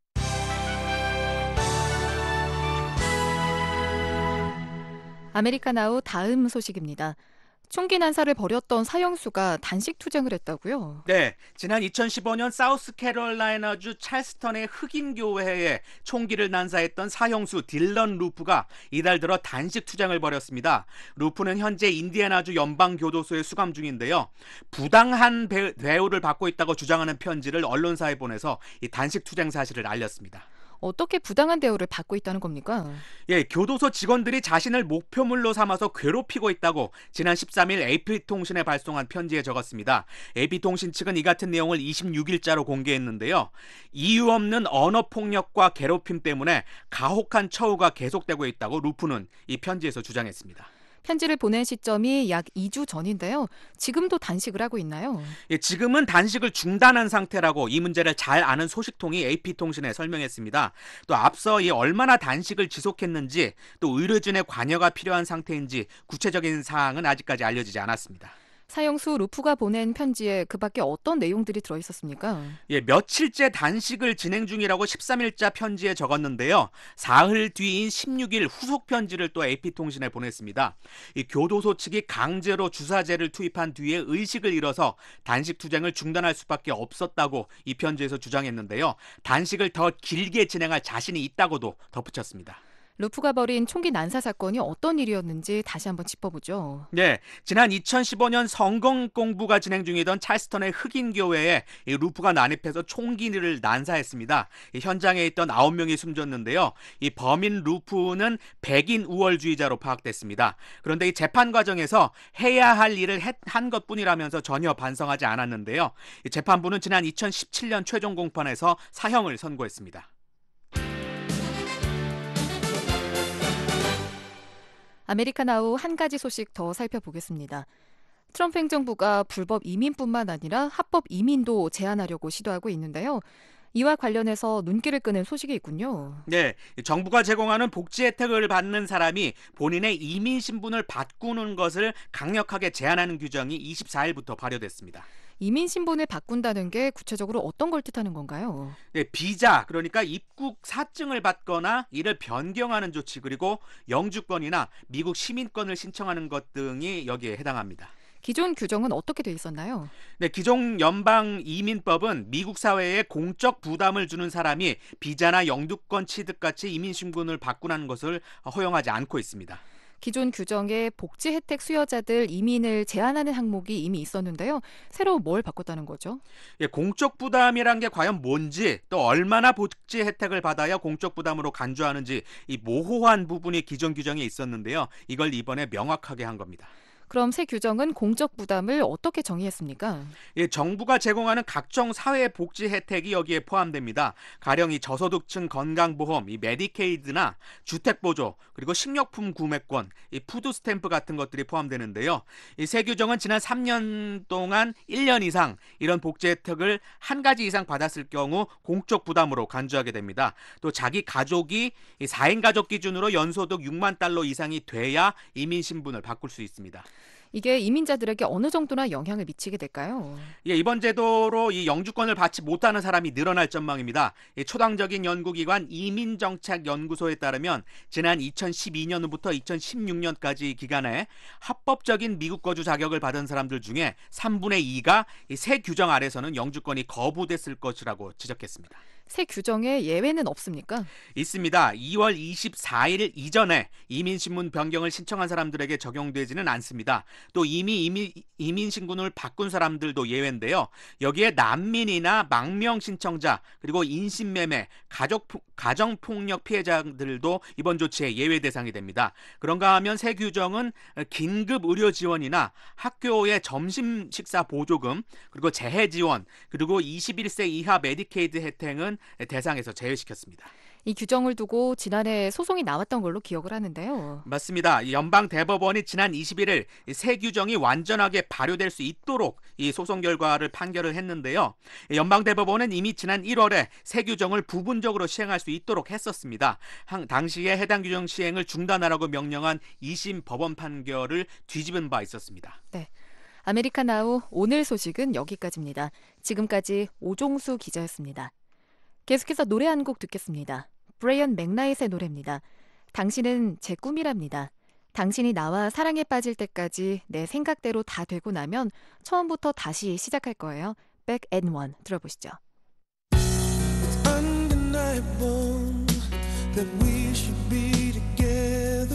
아메리카나우 다음 소식입니다. 총기 난사를 벌였던 사형수가 단식 투쟁을 했다고요? 네, 지난 이천십오 년 사우스캐롤라이나주 찰스턴의 흑인 교회에 총기를 난사했던 사형수 딜런 루프가 이달 들어 단식 투쟁을 벌였습니다. 루프는 현재 인디애나주 연방교도소에 수감 중인데요. 부당한 배, 대우를 받고 있다고 주장하는 편지를 언론사에 보내서 이 단식 투쟁 사실을 알렸습니다. 어떻게 부당한 대우를 받고 있다는 겁니까? 예, 교도소 직원들이 자신을 목표물로 삼아서 괴롭히고 있다고 지난 십삼 일 에이피통신에 발송한 편지에 적었습니다. 에이피통신 측은 이 같은 내용을 이십육 일자로 공개했는데요. 이유 없는 언어폭력과 괴롭힘 때문에 가혹한 처우가 계속되고 있다고 루프는 이 편지에서 주장했습니다. 편지를 보낸 시점이 약 이 주 전인데요. 지금도 단식을 하고 있나요? 예, 지금은 단식을 중단한 상태라고 이 문제를 잘 아는 소식통이 에이피통신에 설명했습니다. 또 앞서 이 얼마나 단식을 지속했는지 또 의료진의 관여가 필요한 상태인지 구체적인 사항은 아직까지 알려지지 않았습니다. 사형수 루프가 보낸 편지에 그 밖에 어떤 내용들이 들어있었습니까? 예, 며칠째 단식을 진행 중이라고 십삼 일자 편지에 적었는데요. 사흘 뒤인 십육 일 후속 편지를 또 에이피통신에 보냈습니다. 이 교도소 측이 강제로 주사제를 투입한 뒤에 의식을 잃어서 단식 투쟁을 중단할 수밖에 없었다고 이 편지에서 주장했는데요. 단식을 더 길게 진행할 자신이 있다고도 덧붙였습니다. 루프가 벌인 총기 난사 사건이 어떤 일이었는지 다시 한번 짚어보죠. 네, 지난 이천십오 년 성경 공부가 진행 중이던 찰스턴의 흑인 교회에 이 루프가 난입해서 총기를 난사했습니다. 이 현장에 있던 아홉 명이 숨졌는데요. 이 범인 루프는 백인 우월주의자로 파악됐습니다. 그런데 이 재판 과정에서 해야 할 일을 한 것뿐이라면서 전혀 반성하지 않았는데요. 이 재판부는 지난 이천십칠 년 최종 공판에서 사형을 선고했습니다. 아메리카나우 한 가지 소식 더 살펴보겠습니다. 트럼프 행정부가 불법 이민뿐만 아니라 합법 이민도 제한하려고 시도하고 있는데요. 이와 관련해서 눈길을 끄는 소식이 있군요. 네, 정부가 제공하는 복지 혜택을 받는 사람이 본인의 이민 신분을 바꾸는 것을 강력하게 제한하는 규정이 이십사 일부터 발효됐습니다. 이민 신분을 바꾼다는 게 구체적으로 어떤 걸 뜻하는 건가요? 네, 비자, 그러니까 입국 사증을 받거나 이를 변경하는 조치, 그리고 영주권이나 미국 시민권을 신청하는 것 등이 여기에 해당합니다. 기존 규정은 어떻게 돼 있었나요? 네, 기존 연방 이민법은 미국 사회에 공적 부담을 주는 사람이 비자나 영주권 취득 같이 이민 신분을 바꾸는 것을 허용하지 않고 있습니다. 기존 규정에 복지 혜택 수여자들 이민을 제한하는 항목이 이미 있었는데요. 새로 뭘 바꿨다는 거죠? 예, 공적 부담이란 게 과연 뭔지 또 얼마나 복지 혜택을 받아야 공적 부담으로 간주하는지 이 모호한 부분이 기존 규정에 있었는데요. 이걸 이번에 명확하게 한 겁니다. 그럼 새 규정은 공적 부담을 어떻게 정의했습니까? 예, 정부가 제공하는 각종 사회복지 혜택이 여기에 포함됩니다. 가령 이 저소득층 건강보험, 이 메디케이드나 주택보조, 그리고 식료품 구매권, 이 푸드스탬프 같은 것들이 포함되는데요. 이 새 규정은 지난 삼 년 동안 일 년 이상 이런 복지 혜택을 한 가지 이상 받았을 경우 공적 부담으로 간주하게 됩니다. 또 자기 가족이 사 인 가족 기준으로 연소득 육만 달러 이상이 돼야 이민 신분을 바꿀 수 있습니다. 이게 이민자들에게 어느 정도나 영향을 미치게 될까요? 예, 이번 제도로 이 영주권을 받지 못하는 사람이 늘어날 전망입니다. 이 초당적인 연구기관 이민정책연구소에 따르면 지난 이천십이 년부터 이천십육 년까지 기간에 합법적인 미국 거주 자격을 받은 사람들 중에 삼분의 이가 이 새 규정 아래서는 영주권이 거부됐을 것이라고 지적했습니다. 새 규정에 예외는 없습니까? 있습니다. 이월 이십사일 이전에 이민신분 변경을 신청한 사람들에게 적용되지는 않습니다. 또 이미 이민, 이민신분을 바꾼 사람들도 예외인데요. 여기에 난민이나 망명 신청자, 그리고 인신매매, 가족, 가정폭력 피해자들도 이번 조치의 예외 대상이 됩니다. 그런가 하면 새 규정은 긴급 의료 지원이나 학교의 점심 식사 보조금, 그리고 재해 지원, 그리고 이십일 세 이하 메디케이드 혜택은 대상에서 제외시켰습니다. 이 규정을 두고 지난해 소송이 나왔던 걸로 기억을 하는데요. 맞습니다. 연방 대법원이 지난 이십일일 새 규정이 완전하게 발효될 수 있도록 이 소송 결과를 판결을 했는데요. 연방 대법원은 이미 지난 일월에 새 규정을 부분적으로 시행할 수 있도록 했었습니다. 당시에 해당 규정 시행을 중단하라고 명령한 이심 법원 판결을 뒤집은 바 있었습니다. 네. 아메리카나우 오늘 소식은 여기까지입니다. 지금까지 오종수 기자였습니다. 계속해서 노래 한 곡 듣겠습니다. 브레이언 맥나잇의 노래입니다. 당신은 제 꿈이랍니다. 당신이 나와 사랑에 빠질 때까지 내 생각대로 다 되고 나면 처음부터 다시 시작할 거예요. Back and One 들어보시죠. It's undeniable that we should be together.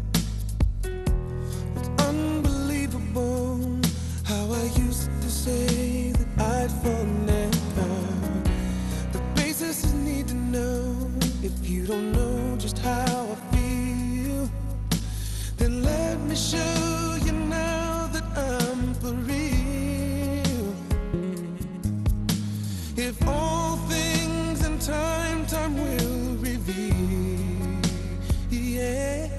It's unbelievable how I used to say that I'd fall never. Need to know if you don't know just how I feel, then let me show you now that I'm for real. If all things in time, time will reveal. Yeah,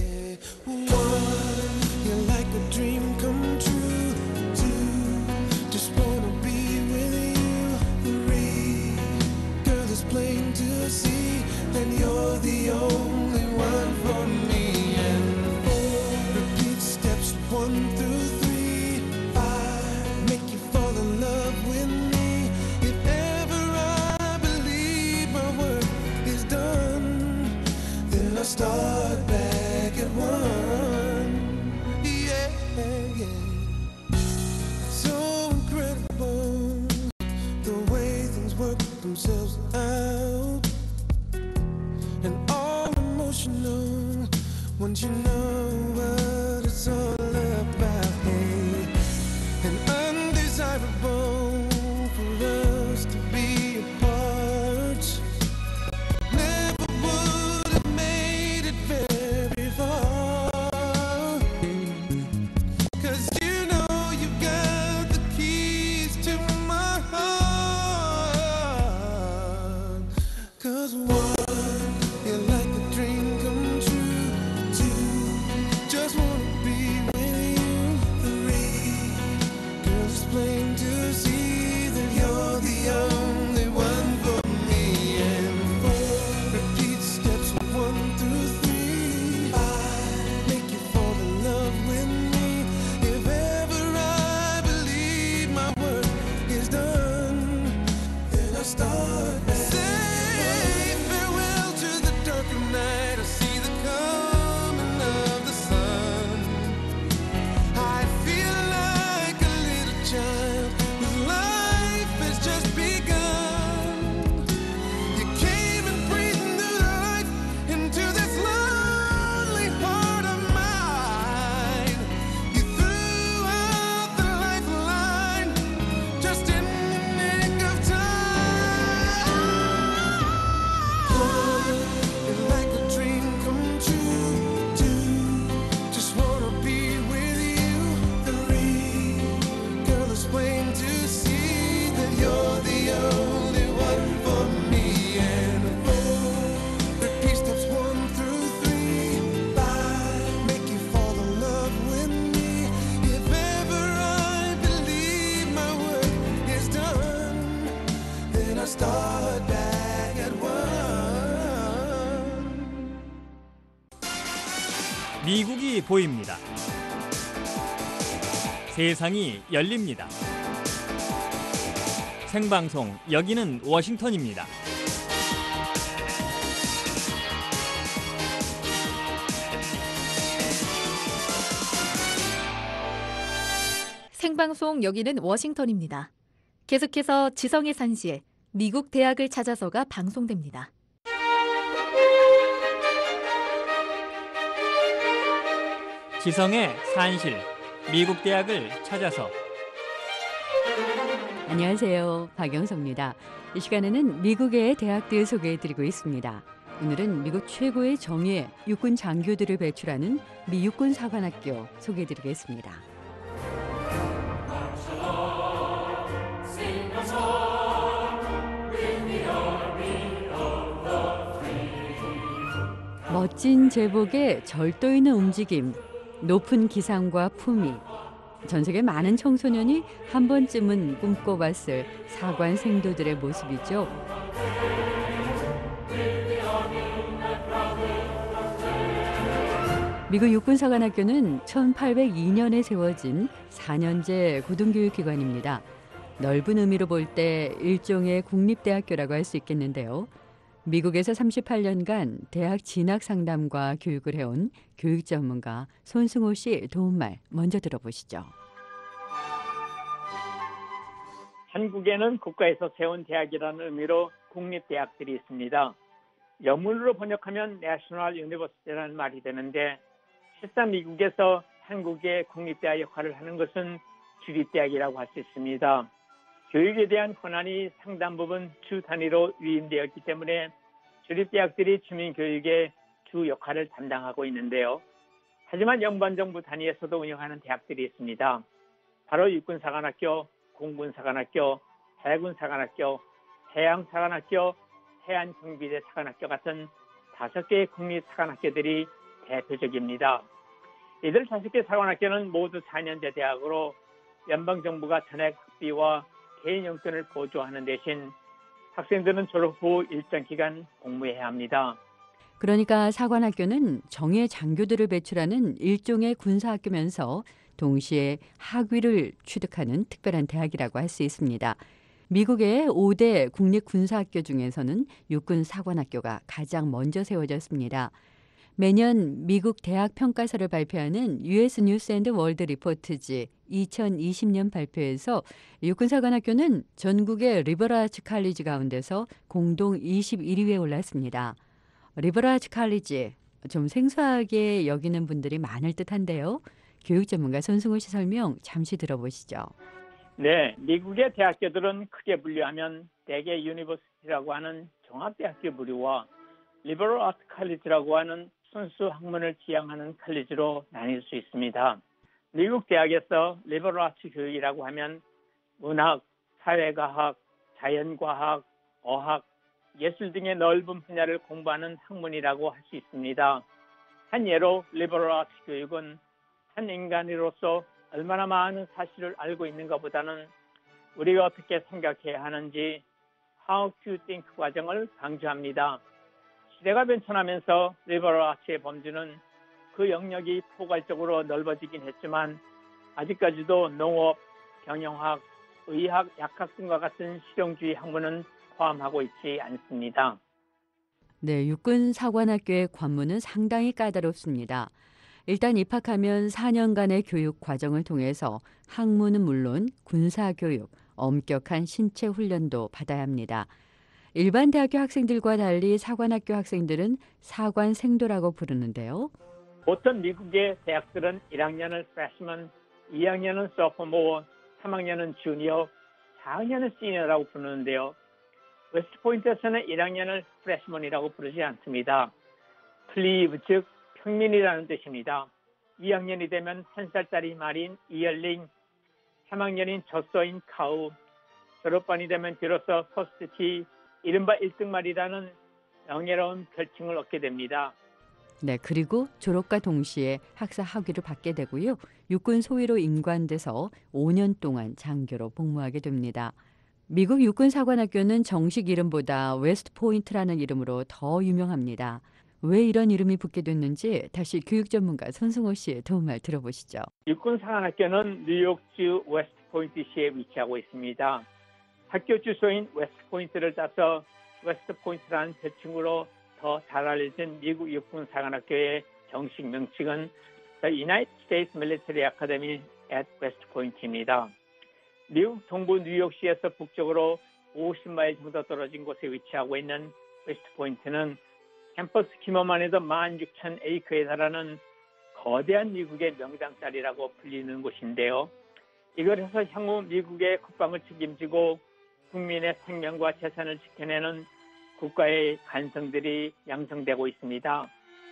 one, you're like a dream come true. Two, just wanna be with you. Three, plain to see, then you're the only one for me. And four, repeat steps one through three. Five, make you fall in love with me. If ever I believe my work is done, then I start back at one. Yeah, yeah. So incredible the way things work themselves out, and all emotional once you know what it's all about. Hey, and undesirable for us to be apart. Never would have made it very far, 'cause you know you got the keys to my heart. 'Cause one, you're like a dream come true. Two, start back at one. 미국이 보입니다. 세상이 열립니다. 생방송 여기는 워싱턴입니다. 생방송 여기는 워싱턴입니다. 계속해서 지성의 산실, 미국 대학을 찾아서가 방송됩니다. 지성의 산실, 미국 대학을 찾아서. 안녕하세요. 박영서입니다. 이 시간에는 미국의 대학들 소개해드리고 있습니다. 오늘은 미국 최고의 정예 육군 장교들을 배출하는 미 육군 사관학교 소개해드리겠습니다. 멋진 제복의 절도 있는 움직임, 높은 기상과 품위. 전 세계 많은 청소년이 한 번쯤은 꿈꿔봤을 사관 생도들의 모습이죠. 미국 육군사관학교는 천팔백이 년에 세워진 사 년제 고등교육기관입니다. 넓은 의미로 볼 때 일종의 국립대학교라고 할 수 있겠는데요. 미국에서 삼십팔 년간 대학 진학 상담과 교육을 해온 교육 전문가 손승호 씨 도움말 먼저 들어보시죠. 한국에는 국가에서 세운 대학이라는 의미로 국립대학들이 있습니다. 영문으로 번역하면 National University라는 말이 되는데 실상 미국에서 한국의 국립대학 역할을 하는 것은 주립대학이라고 할 수 있습니다. 교육에 대한 권한이 상당 부분 주 단위로 위임되었기 때문에 주립대학들이 주민교육의 주 역할을 담당하고 있는데요. 하지만 연방정부 단위에서도 운영하는 대학들이 있습니다. 바로 육군사관학교, 공군사관학교, 해군사관학교, 해양사관학교, 해안경비대 사관학교 같은 다섯 개의 국립사관학교들이 대표적입니다. 이들 다섯 개 사관학교는 모두 사 년제 대학으로 연방정부가 전액 학비와 개인 용돈을 보조하는 대신 학생들은 졸업 후 일정 기간 복무해야 합니다. 그러니까 사관학교는 정예 장교들을 배출하는 일종의 군사학교면서 동시에 학위를 취득하는 특별한 대학이라고 할 수 있습니다. 미국의 오 대 국립군사학교 중에서는 육군사관학교가 가장 먼저 세워졌습니다. 매년 미국 대학 평가서를 발표하는 유에스 뉴스 앤드 월드 리포트지 이천이십 년 발표에서 육군사관학교는 전국의 리버럴아츠 칼리지 가운데서 공동 이십일 위에 올랐습니다. 리버럴아츠 칼리지, 좀 생소하게 여기는 분들이 많을 듯한데요. 교육 전문가 손승호 씨 설명 잠시 들어보시죠. 네, 미국의 대학교들은 크게 분류하면 대개 유니버시티라고 하는 종합대학교 부류와 리버럴 아트 칼리지라고 하는 순수 학문을 지향하는 칼리지로 나뉠 수 있습니다. 미국 대학에서 리버럴 아트 교육이라고 하면 문학, 사회과학, 자연과학, 어학, 예술 등의 넓은 분야를 공부하는 학문이라고 할 수 있습니다. 한 예로 리버럴 아트 교육은 한 인간으로서 얼마나 많은 사실을 알고 있는가보다는 우리가 어떻게 생각해야 하는지 How to think 과정을 강조합니다. 시대가 변천하면서 리버럴 아츠의 범주는 그 영역이 포괄적으로 넓어지긴 했지만 아직까지도 농업, 경영학, 의학, 약학 등과 같은 실용주의 학문은 포함하고 있지 않습니다. 네, 육군사관학교의 관문은 상당히 까다롭습니다. 일단 입학하면 사 년간의 교육 과정을 통해서 학문은 물론 군사교육, 엄격한 신체 훈련도 받아야 합니다. 일반 대학교 학생들과 달리 사관학교 학생들은 사관생도라고 부르는데요. 보통 미국의 대학들은 일 학년을 프레시먼, 이 학년은 소포모어, 삼 학년은 주니어, 사 학년은 시니어라고 부르는데요. 웨스트포인트에서는 일 학년을 프레시먼이라고 부르지 않습니다. 플리브, 즉 평민이라는 뜻입니다. 이 학년이 되면 한 살짜리 말인 이얼링, 삼 학년인 젖소인 카우, 졸업반이 되면 비로소 퍼스트티, 이른바 일 등 말이라는 명예로운 별칭을 얻게 됩니다. 네, 그리고 졸업과 동시에 학사 학위를 받게 되고요. 육군 소위로 임관돼서 오 년 동안 장교로 복무하게 됩니다. 미국 육군사관학교는 정식 이름보다 웨스트 포인트라는 이름으로 더 유명합니다. 왜 이런 이름이 붙게 됐는지 다시 교육 전문가 손승호 씨의 도움말 들어보시죠. 육군사관학교는 뉴욕주 웨스트 포인트시에 위치하고 있습니다. 학교 주소인 웨스트 포인트를 따서 웨스트 포인트라는 별칭으로 더 잘 알려진 미국 육군사관학교의 정식 명칭은 The United States Military Academy at West Point입니다. 미국 동부 뉴욕시에서 북쪽으로 오십 마일 정도 떨어진 곳에 위치하고 있는 웨스트 포인트는 캠퍼스 규모만 해도 만 육천 에이커에 달하는 거대한 미국의 명당짜리라고 불리는 곳인데요. 이곳에서 향후 미국의 국방을 책임지고 국민의 생명과 재산을 지켜내는 국가의 간성들이 양성되고 있습니다.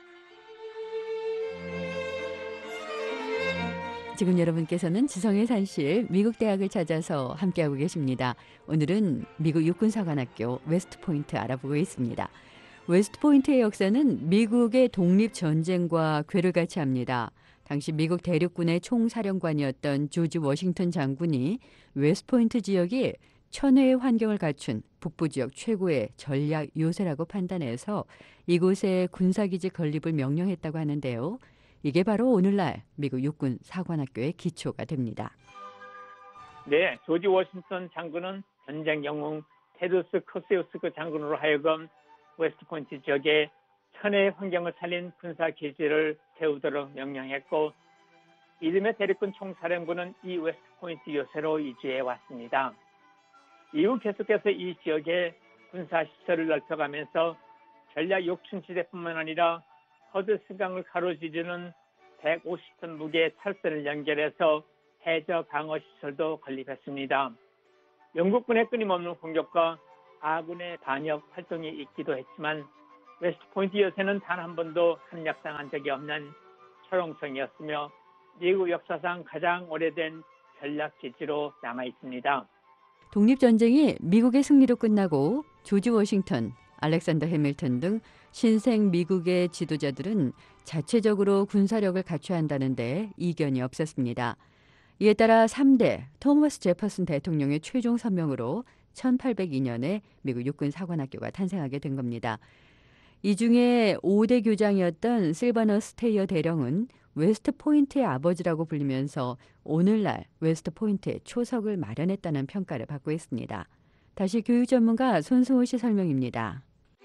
지금 여러분께서는 지성의 산실 미국 대학을 찾아서 함께하고 계십니다. 오늘은 미국 육군사관학교 웨스트 포인트 알아보고 있습니다. 웨스트 포인트의 역사는 미국의 독립전쟁과 괴를 같이 합니다. 당시 미국 대륙군의 총사령관이었던 조지 워싱턴 장군이 웨스트 포인트 지역이 천혜의 환경을 갖춘 북부 지역 최고의 전략 요새라고 판단해서 이곳에 군사기지 건립을 명령했다고 하는데요. 이게 바로 오늘날 미국 육군 사관학교의 기초가 됩니다. 네, 조지 워싱턴 장군은 전쟁 영웅 테두스 코세우스크 장군으로 하여금 웨스트 포인트 지역에 천혜의 환경을 살린 군사 기지를 세우도록 명령했고 이듬해 대륙군 총사령부는 이 웨스트 포인트 요새로 이주해 왔습니다. 이후 계속해서 이 지역에 군사 시설을 넓혀가면서 전략 욕춘지대뿐만 아니라 허드슨강을 가로지르는 백오십 톤 무게의 철선을 연결해서 해저 방어 시설도 건립했습니다. 영국군의 끊임없는 공격과 아군의 반역 활동이 있기도 했지만 웨스트 포인트 요새는 단 한 번도 함락당한 적이 없는 철옹성이었으며 미국 역사상 가장 오래된 전략 기지로 남아 있습니다. 독립전쟁이 미국의 승리로 끝나고 조지 워싱턴, 알렉산더 해밀턴 등 신생 미국의 지도자들은 자체적으로 군사력을 갖춰야 한다는데 이견이 없었습니다. 이에 따라 삼 대 토머스 제퍼슨 대통령의 최종 서명으로 천팔백이 년에 미국 육군 사관학교가 탄생하게 된 겁니다. 이 중에 오 대 교장이었던 실버너스 테이어 대령은 웨스트 포인트의 아버지라고 불리면서 오늘날 웨스트 포인트에 초석을 마련했다는 평가를 받고 있습니다. 다시 교육 전문가 손승호 씨 설명입니다.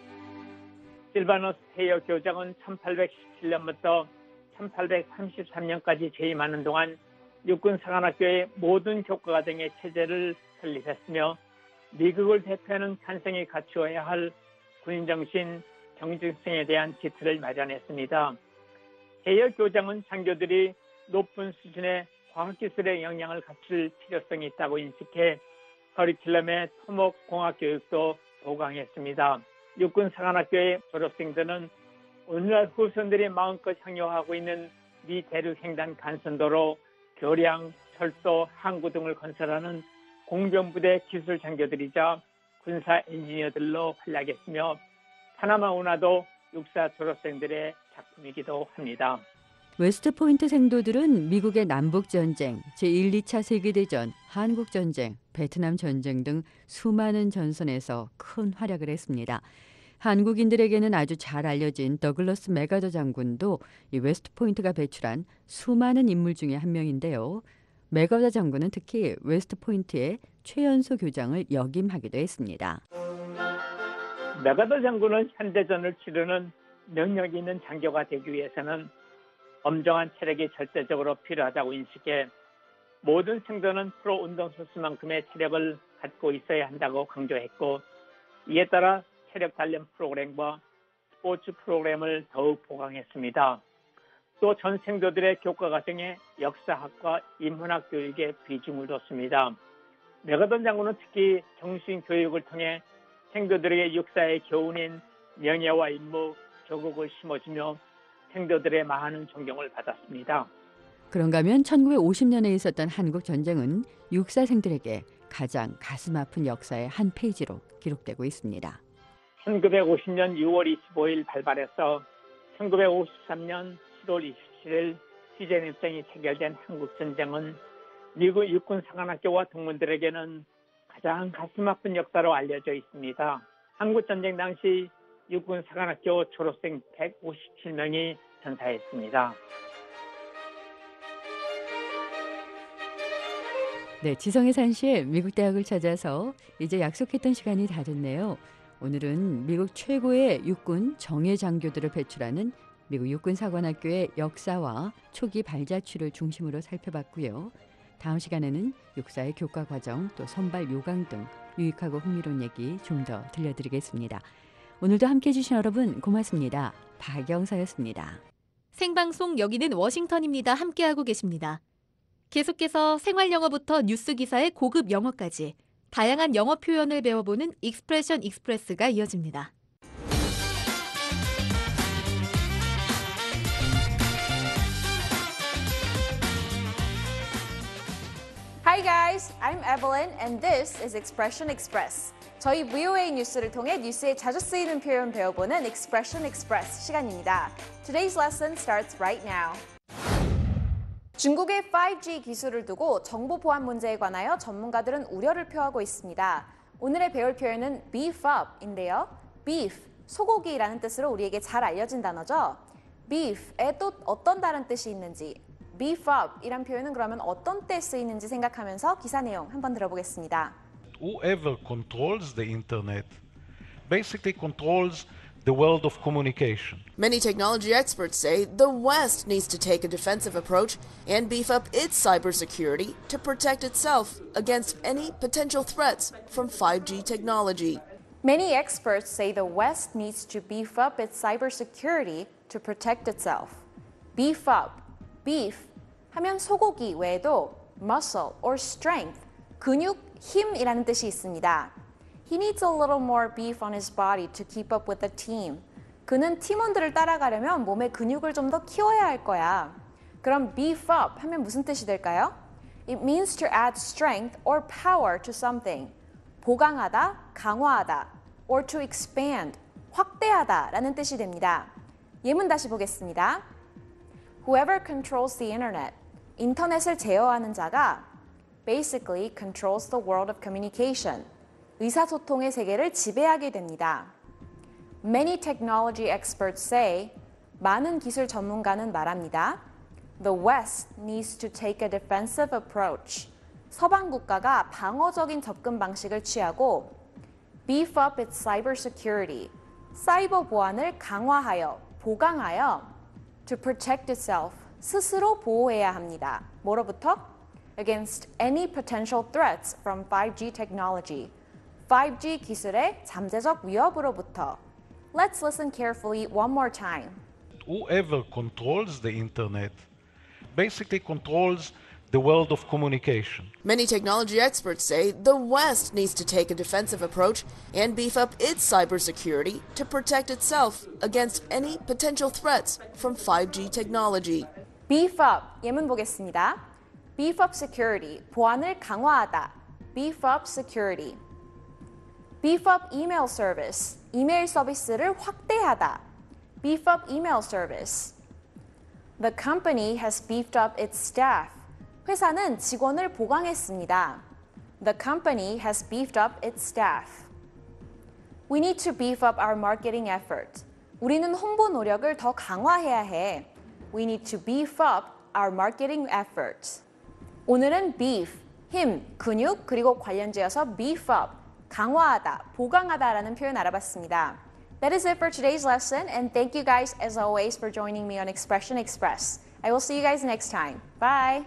실버너스 테이어 교장은 천팔백십칠 년부터 천팔백삼십삼 년까지 재임하는 동안 육군 사관학교의 모든 교과과정의 체제를 설립했으며 미국을 대표하는 간성이 갖추어야 할 군인정신, 경직성에 대한 기틀을 마련했습니다. 테이어 교장은 장교들이 높은 수준의 과학기술의 역량을 갖출 필요성이 있다고 인식해 커리큘럼의 토목공학교육도 보강했습니다. 육군사관학교의 졸업생들은 오늘날 후손들이 마음껏 향유하고 있는 미 대륙횡단 간선도로 교량, 철도, 항구 등을 건설하는 공병부대 기술 장교들이자 군사 엔지니어들로 활약했으며 파나마 운하도 육사 졸업생들의 작품이기도 합니다. 웨스트 포인트 생도들은 미국의 남북전쟁, 제일, 이 차 세계대전, 한국전쟁, 베트남 전쟁 등 수많은 전선에서 큰 활약을 했습니다. 한국인들에게는 아주 잘 알려진 더글러스 맥아더 장군도 이 웨스트 포인트가 배출한 수많은 인물 중에 한 명인데요. 맥아더 장군은 특히 웨스트 포인트의 최연소 교장을 역임하기도 했습니다. 맥아더 장군은 현대전을 치르는 능력 있는 장교가 되기 위해서는 엄정한 체력이 절대적으로 필요하다고 인식해 모든 생도는 프로 운동선수만큼의 체력을 갖고 있어야 한다고 강조했고 이에 따라 체력 단련 프로그램과 스포츠 프로그램을 더욱 보강했습니다. 또 전 생도들의 교과 과정에 역사학과 인문학 교육에 비중을 뒀습니다. 맥아더 장군은 특히 정신교육을 통해 생도들에게 육사의 교훈인 명예와 임무, 조국을 심어주며 생도들의 많은 존경을 받았습니다. 그런가 하면 천구백오십 년에 있었던 한국전쟁은 육사생들에게 가장 가슴 아픈 역사의 한 페이지로 기록되고 있습니다. 천구백오십 년 유월 이십오일 발발해서 천구백오십삼 년 칠월 이십칠일 시제 입장이 체결된 한국전쟁은 미국 육군 사관학교와 동문들에게는 가장 가슴 아픈 역사로 알려져 있습니다. 한국전쟁 당시 육군 사관학교 졸업생 백오십칠 명이 전사했습니다. 네, 지성의 산실 미국 대학을 찾아서 이제 약속했던 시간이 다 됐네요. 오늘은 미국 최고의 육군 정예 장교들을 배출하는 미국 육군사관학교의 역사와 초기 발자취를 중심으로 살펴봤고요. 다음 시간에는 육사의 교과 과정 또 선발 요강 등 유익하고 흥미로운 얘기 좀 더 들려드리겠습니다. 오늘도 함께해 주신 여러분 고맙습니다. 박영서였습니다. 생방송 여기는 워싱턴입니다. 함께하고 계십니다. 계속해서 생활영어부터 뉴스 기사의 고급 영어까지 다양한 영어 표현을 배워보는 익스프레션 익스프레스가 이어집니다. Hi guys, I'm Evelyn and this is Expression Express. 저희 브이오에이 뉴스를 통해 뉴스에 자주 쓰이는 표현 배워보는 Expression Express 시간입니다. Today's lesson starts right now. 중국의 파이브지 기술을 두고 정보 보안 문제에 관하여 전문가들은 우려를 표하고 있습니다. 오늘의 배울 표현은 beef up인데요. beef, 소고기라는 뜻으로 우리에게 잘 알려진 단어죠. beef에 또 어떤 다른 뜻이 있는지, beef up 이란 표현은 그러면 어떤 때 쓰이는지 생각하면서 기사 내용 한번 들어보겠습니다. Whoever controls the internet basically controls the world of communication. Many technology experts say the West needs to take a defensive approach and beef up its cybersecurity to protect itself against any potential threats from five G technology. Many experts say the West needs to beef up its cybersecurity to protect itself. Beef up, beef 하면 소고기 외에도 muscle or strength, 근육, 힘이라는 뜻이 있습니다. He needs a little more beef on his body to keep up with the team. 그는 팀원들을 따라가려면 몸의 근육을 좀 더 키워야 할 거야. 그럼 beef up 하면 무슨 뜻이 될까요? It means to add strength or power to something. 보강하다, 강화하다, or to expand, 확대하다 라는 뜻이 됩니다. 예문 다시 보겠습니다. Whoever controls the internet, 인터넷을 제어하는 자가 basically controls the world of communication. 의사소통의 세계를 지배하게 됩니다. Many technology experts say, 많은 기술 전문가는 말합니다. The West needs to take a defensive approach. 서방 국가가 방어적인 접근 방식을 취하고 beef up its cybersecurity. 사이버 보안을 강화하여, 보강하여 to protect itself. 스스로 보호해야 합니다. 뭐로부터? Against any potential threats from five G technology. 파이브 지 기술의 잠재적 위협으로부터. Let's listen carefully one more time. Whoever controls the internet basically controls the world of communication. Many technology experts say the West needs to take a defensive approach and beef up its cybersecurity to protect itself against any potential threats from five G technology. Beef up, 예문 보겠습니다. Beef up security, 보안을 강화하다. Beef up security. Beef up email service, 이메일 서비스를 확대하다. Beef up email service. The company has beefed up its staff. 회사는 직원을 보강했습니다. The company has beefed up its staff. We need to beef up our marketing effort. 우리는 홍보 노력을 더 강화해야 해. We need to beef up our marketing effort. 오늘은 beef, 힘, 근육, 그리고 관련지어서 beef up, 강화하다, 보강하다라는 표현 알아봤습니다. That is it for today's lesson, and thank you guys as always for joining me on Expression Express. I will see you guys next time. Bye!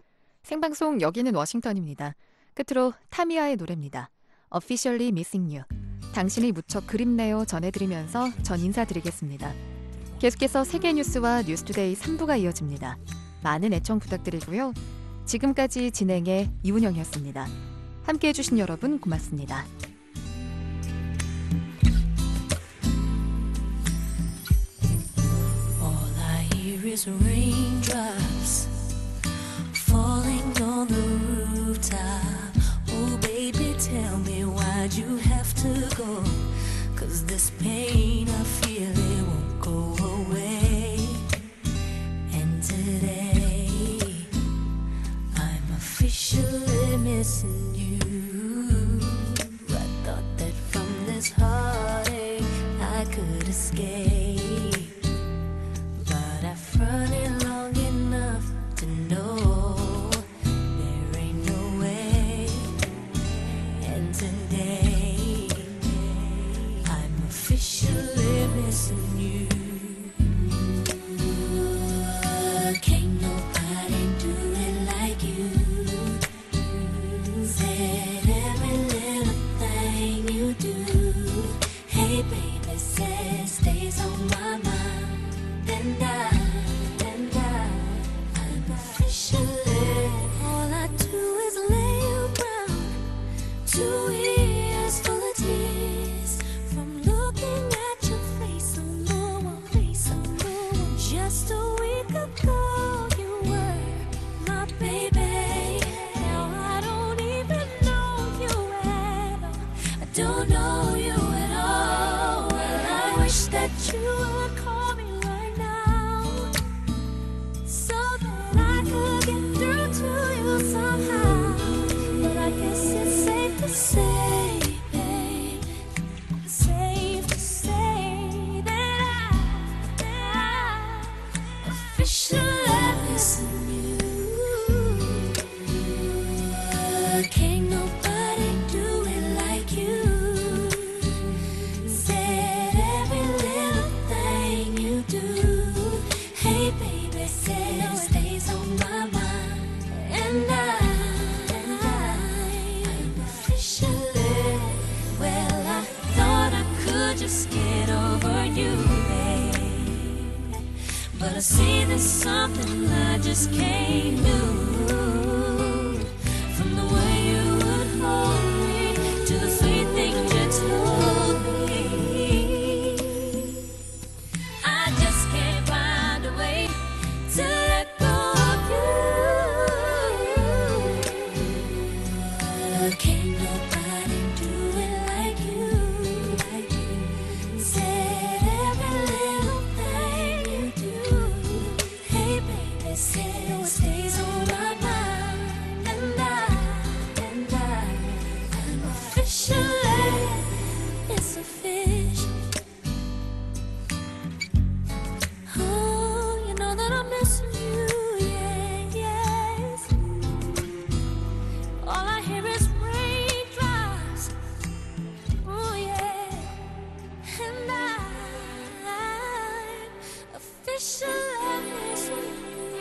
생방송 여기는 워싱턴입니다. 끝으로 타미야의 노래입니다. Officially Missing You. 당신이 무척 그립네요 전해드리면서 전 인사드리겠습니다. 계속해서 세계 뉴스와 뉴스투데이 삼 부가 이어집니다. 많은 애청 부탁드리고요. 지금까지 진행의 이운영이었습니다. 함께해 주신 여러분 고맙습니다. All I hear is raindrops falling on the rooftop. Oh baby, tell me why'd you have to go? 'Cause this pain I feel it won't go away. And today I'm officially missing you. escape, but I've fronted long enough to know there ain't no way. And today I'm officially missing you. Can't nobody do it like you. Said every little thing you do. Hey baby, says stays on my mind. And I, and I, I'm officially. All I do is lay around. Two ears full of tears from looking at your face on no one, face on no one. Just a week ago you were my baby. Now I don't even know you at all. I don't know you at all. Well, I wish that you would call me right now, so that I could get through to you somehow. But I guess it's safe to say, babe, safe to say that I, that I officially missing you. Can't nobody do it like you. Said every little thing you do. Hey baby, said it stays on my mind. And I, and I, I'm officially. Well, I thought I could just get over you, babe, but I see there's something I just can't do. From the way you would hold me to the sweet things you told me, I just can't find a way to let go of you. Can't nobody do it like you, like you. Said every little thing you do. Hey baby, said it stays on my mind. And I, and I, I'm officially, it's official. Oh, you know that I'm missing you, yeah, yes. All I hear is raindrops, oh yeah. And I, I'm officially missing you.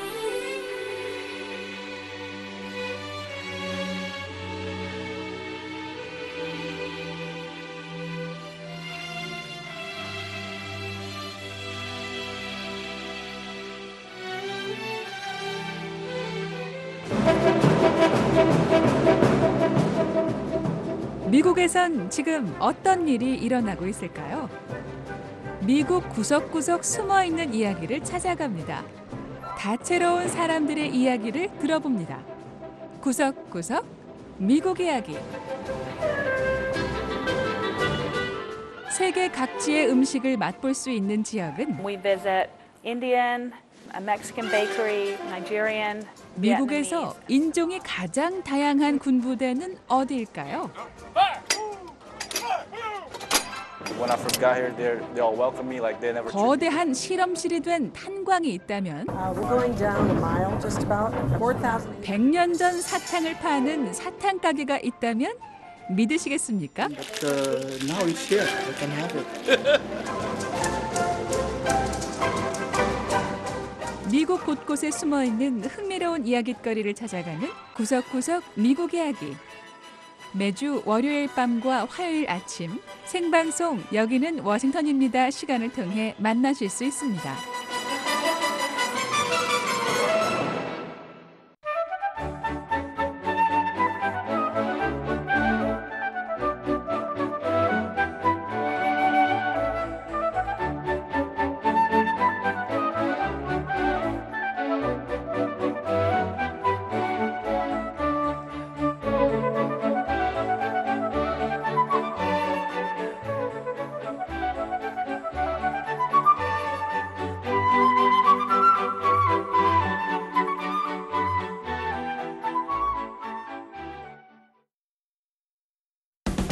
미국에선 지금 어떤 일이 일어나고 있을까요? 미국 구석구석 숨어있는 이야기를 찾아갑니다. 다채로운 사람들의 이야기를 들어봅니다. 구석구석 미국 이야기. 세계 각지의 음식을 맛볼 수 있는 지역은 We visit Indian, a Mexican bakery, Nigerian, 미국에서 인종이 가장 다양한 군부대는 어디일까요? When I first got here, they they all welcomed me like they never. 거대한 실험실이 된 탄광이 있다면 백 년 전 사탕을 파는 사탕 가게가 있다면 믿으시겠습니까? But, uh, now it's here. I can have it. 미국 곳곳에 숨어있는 흥미로운 이야깃거리를 찾아가는 구석구석 미국 이야기. 매주 월요일 밤과 화요일 아침 생방송 여기는 워싱턴입니다 시간을 통해 만나실 수 있습니다.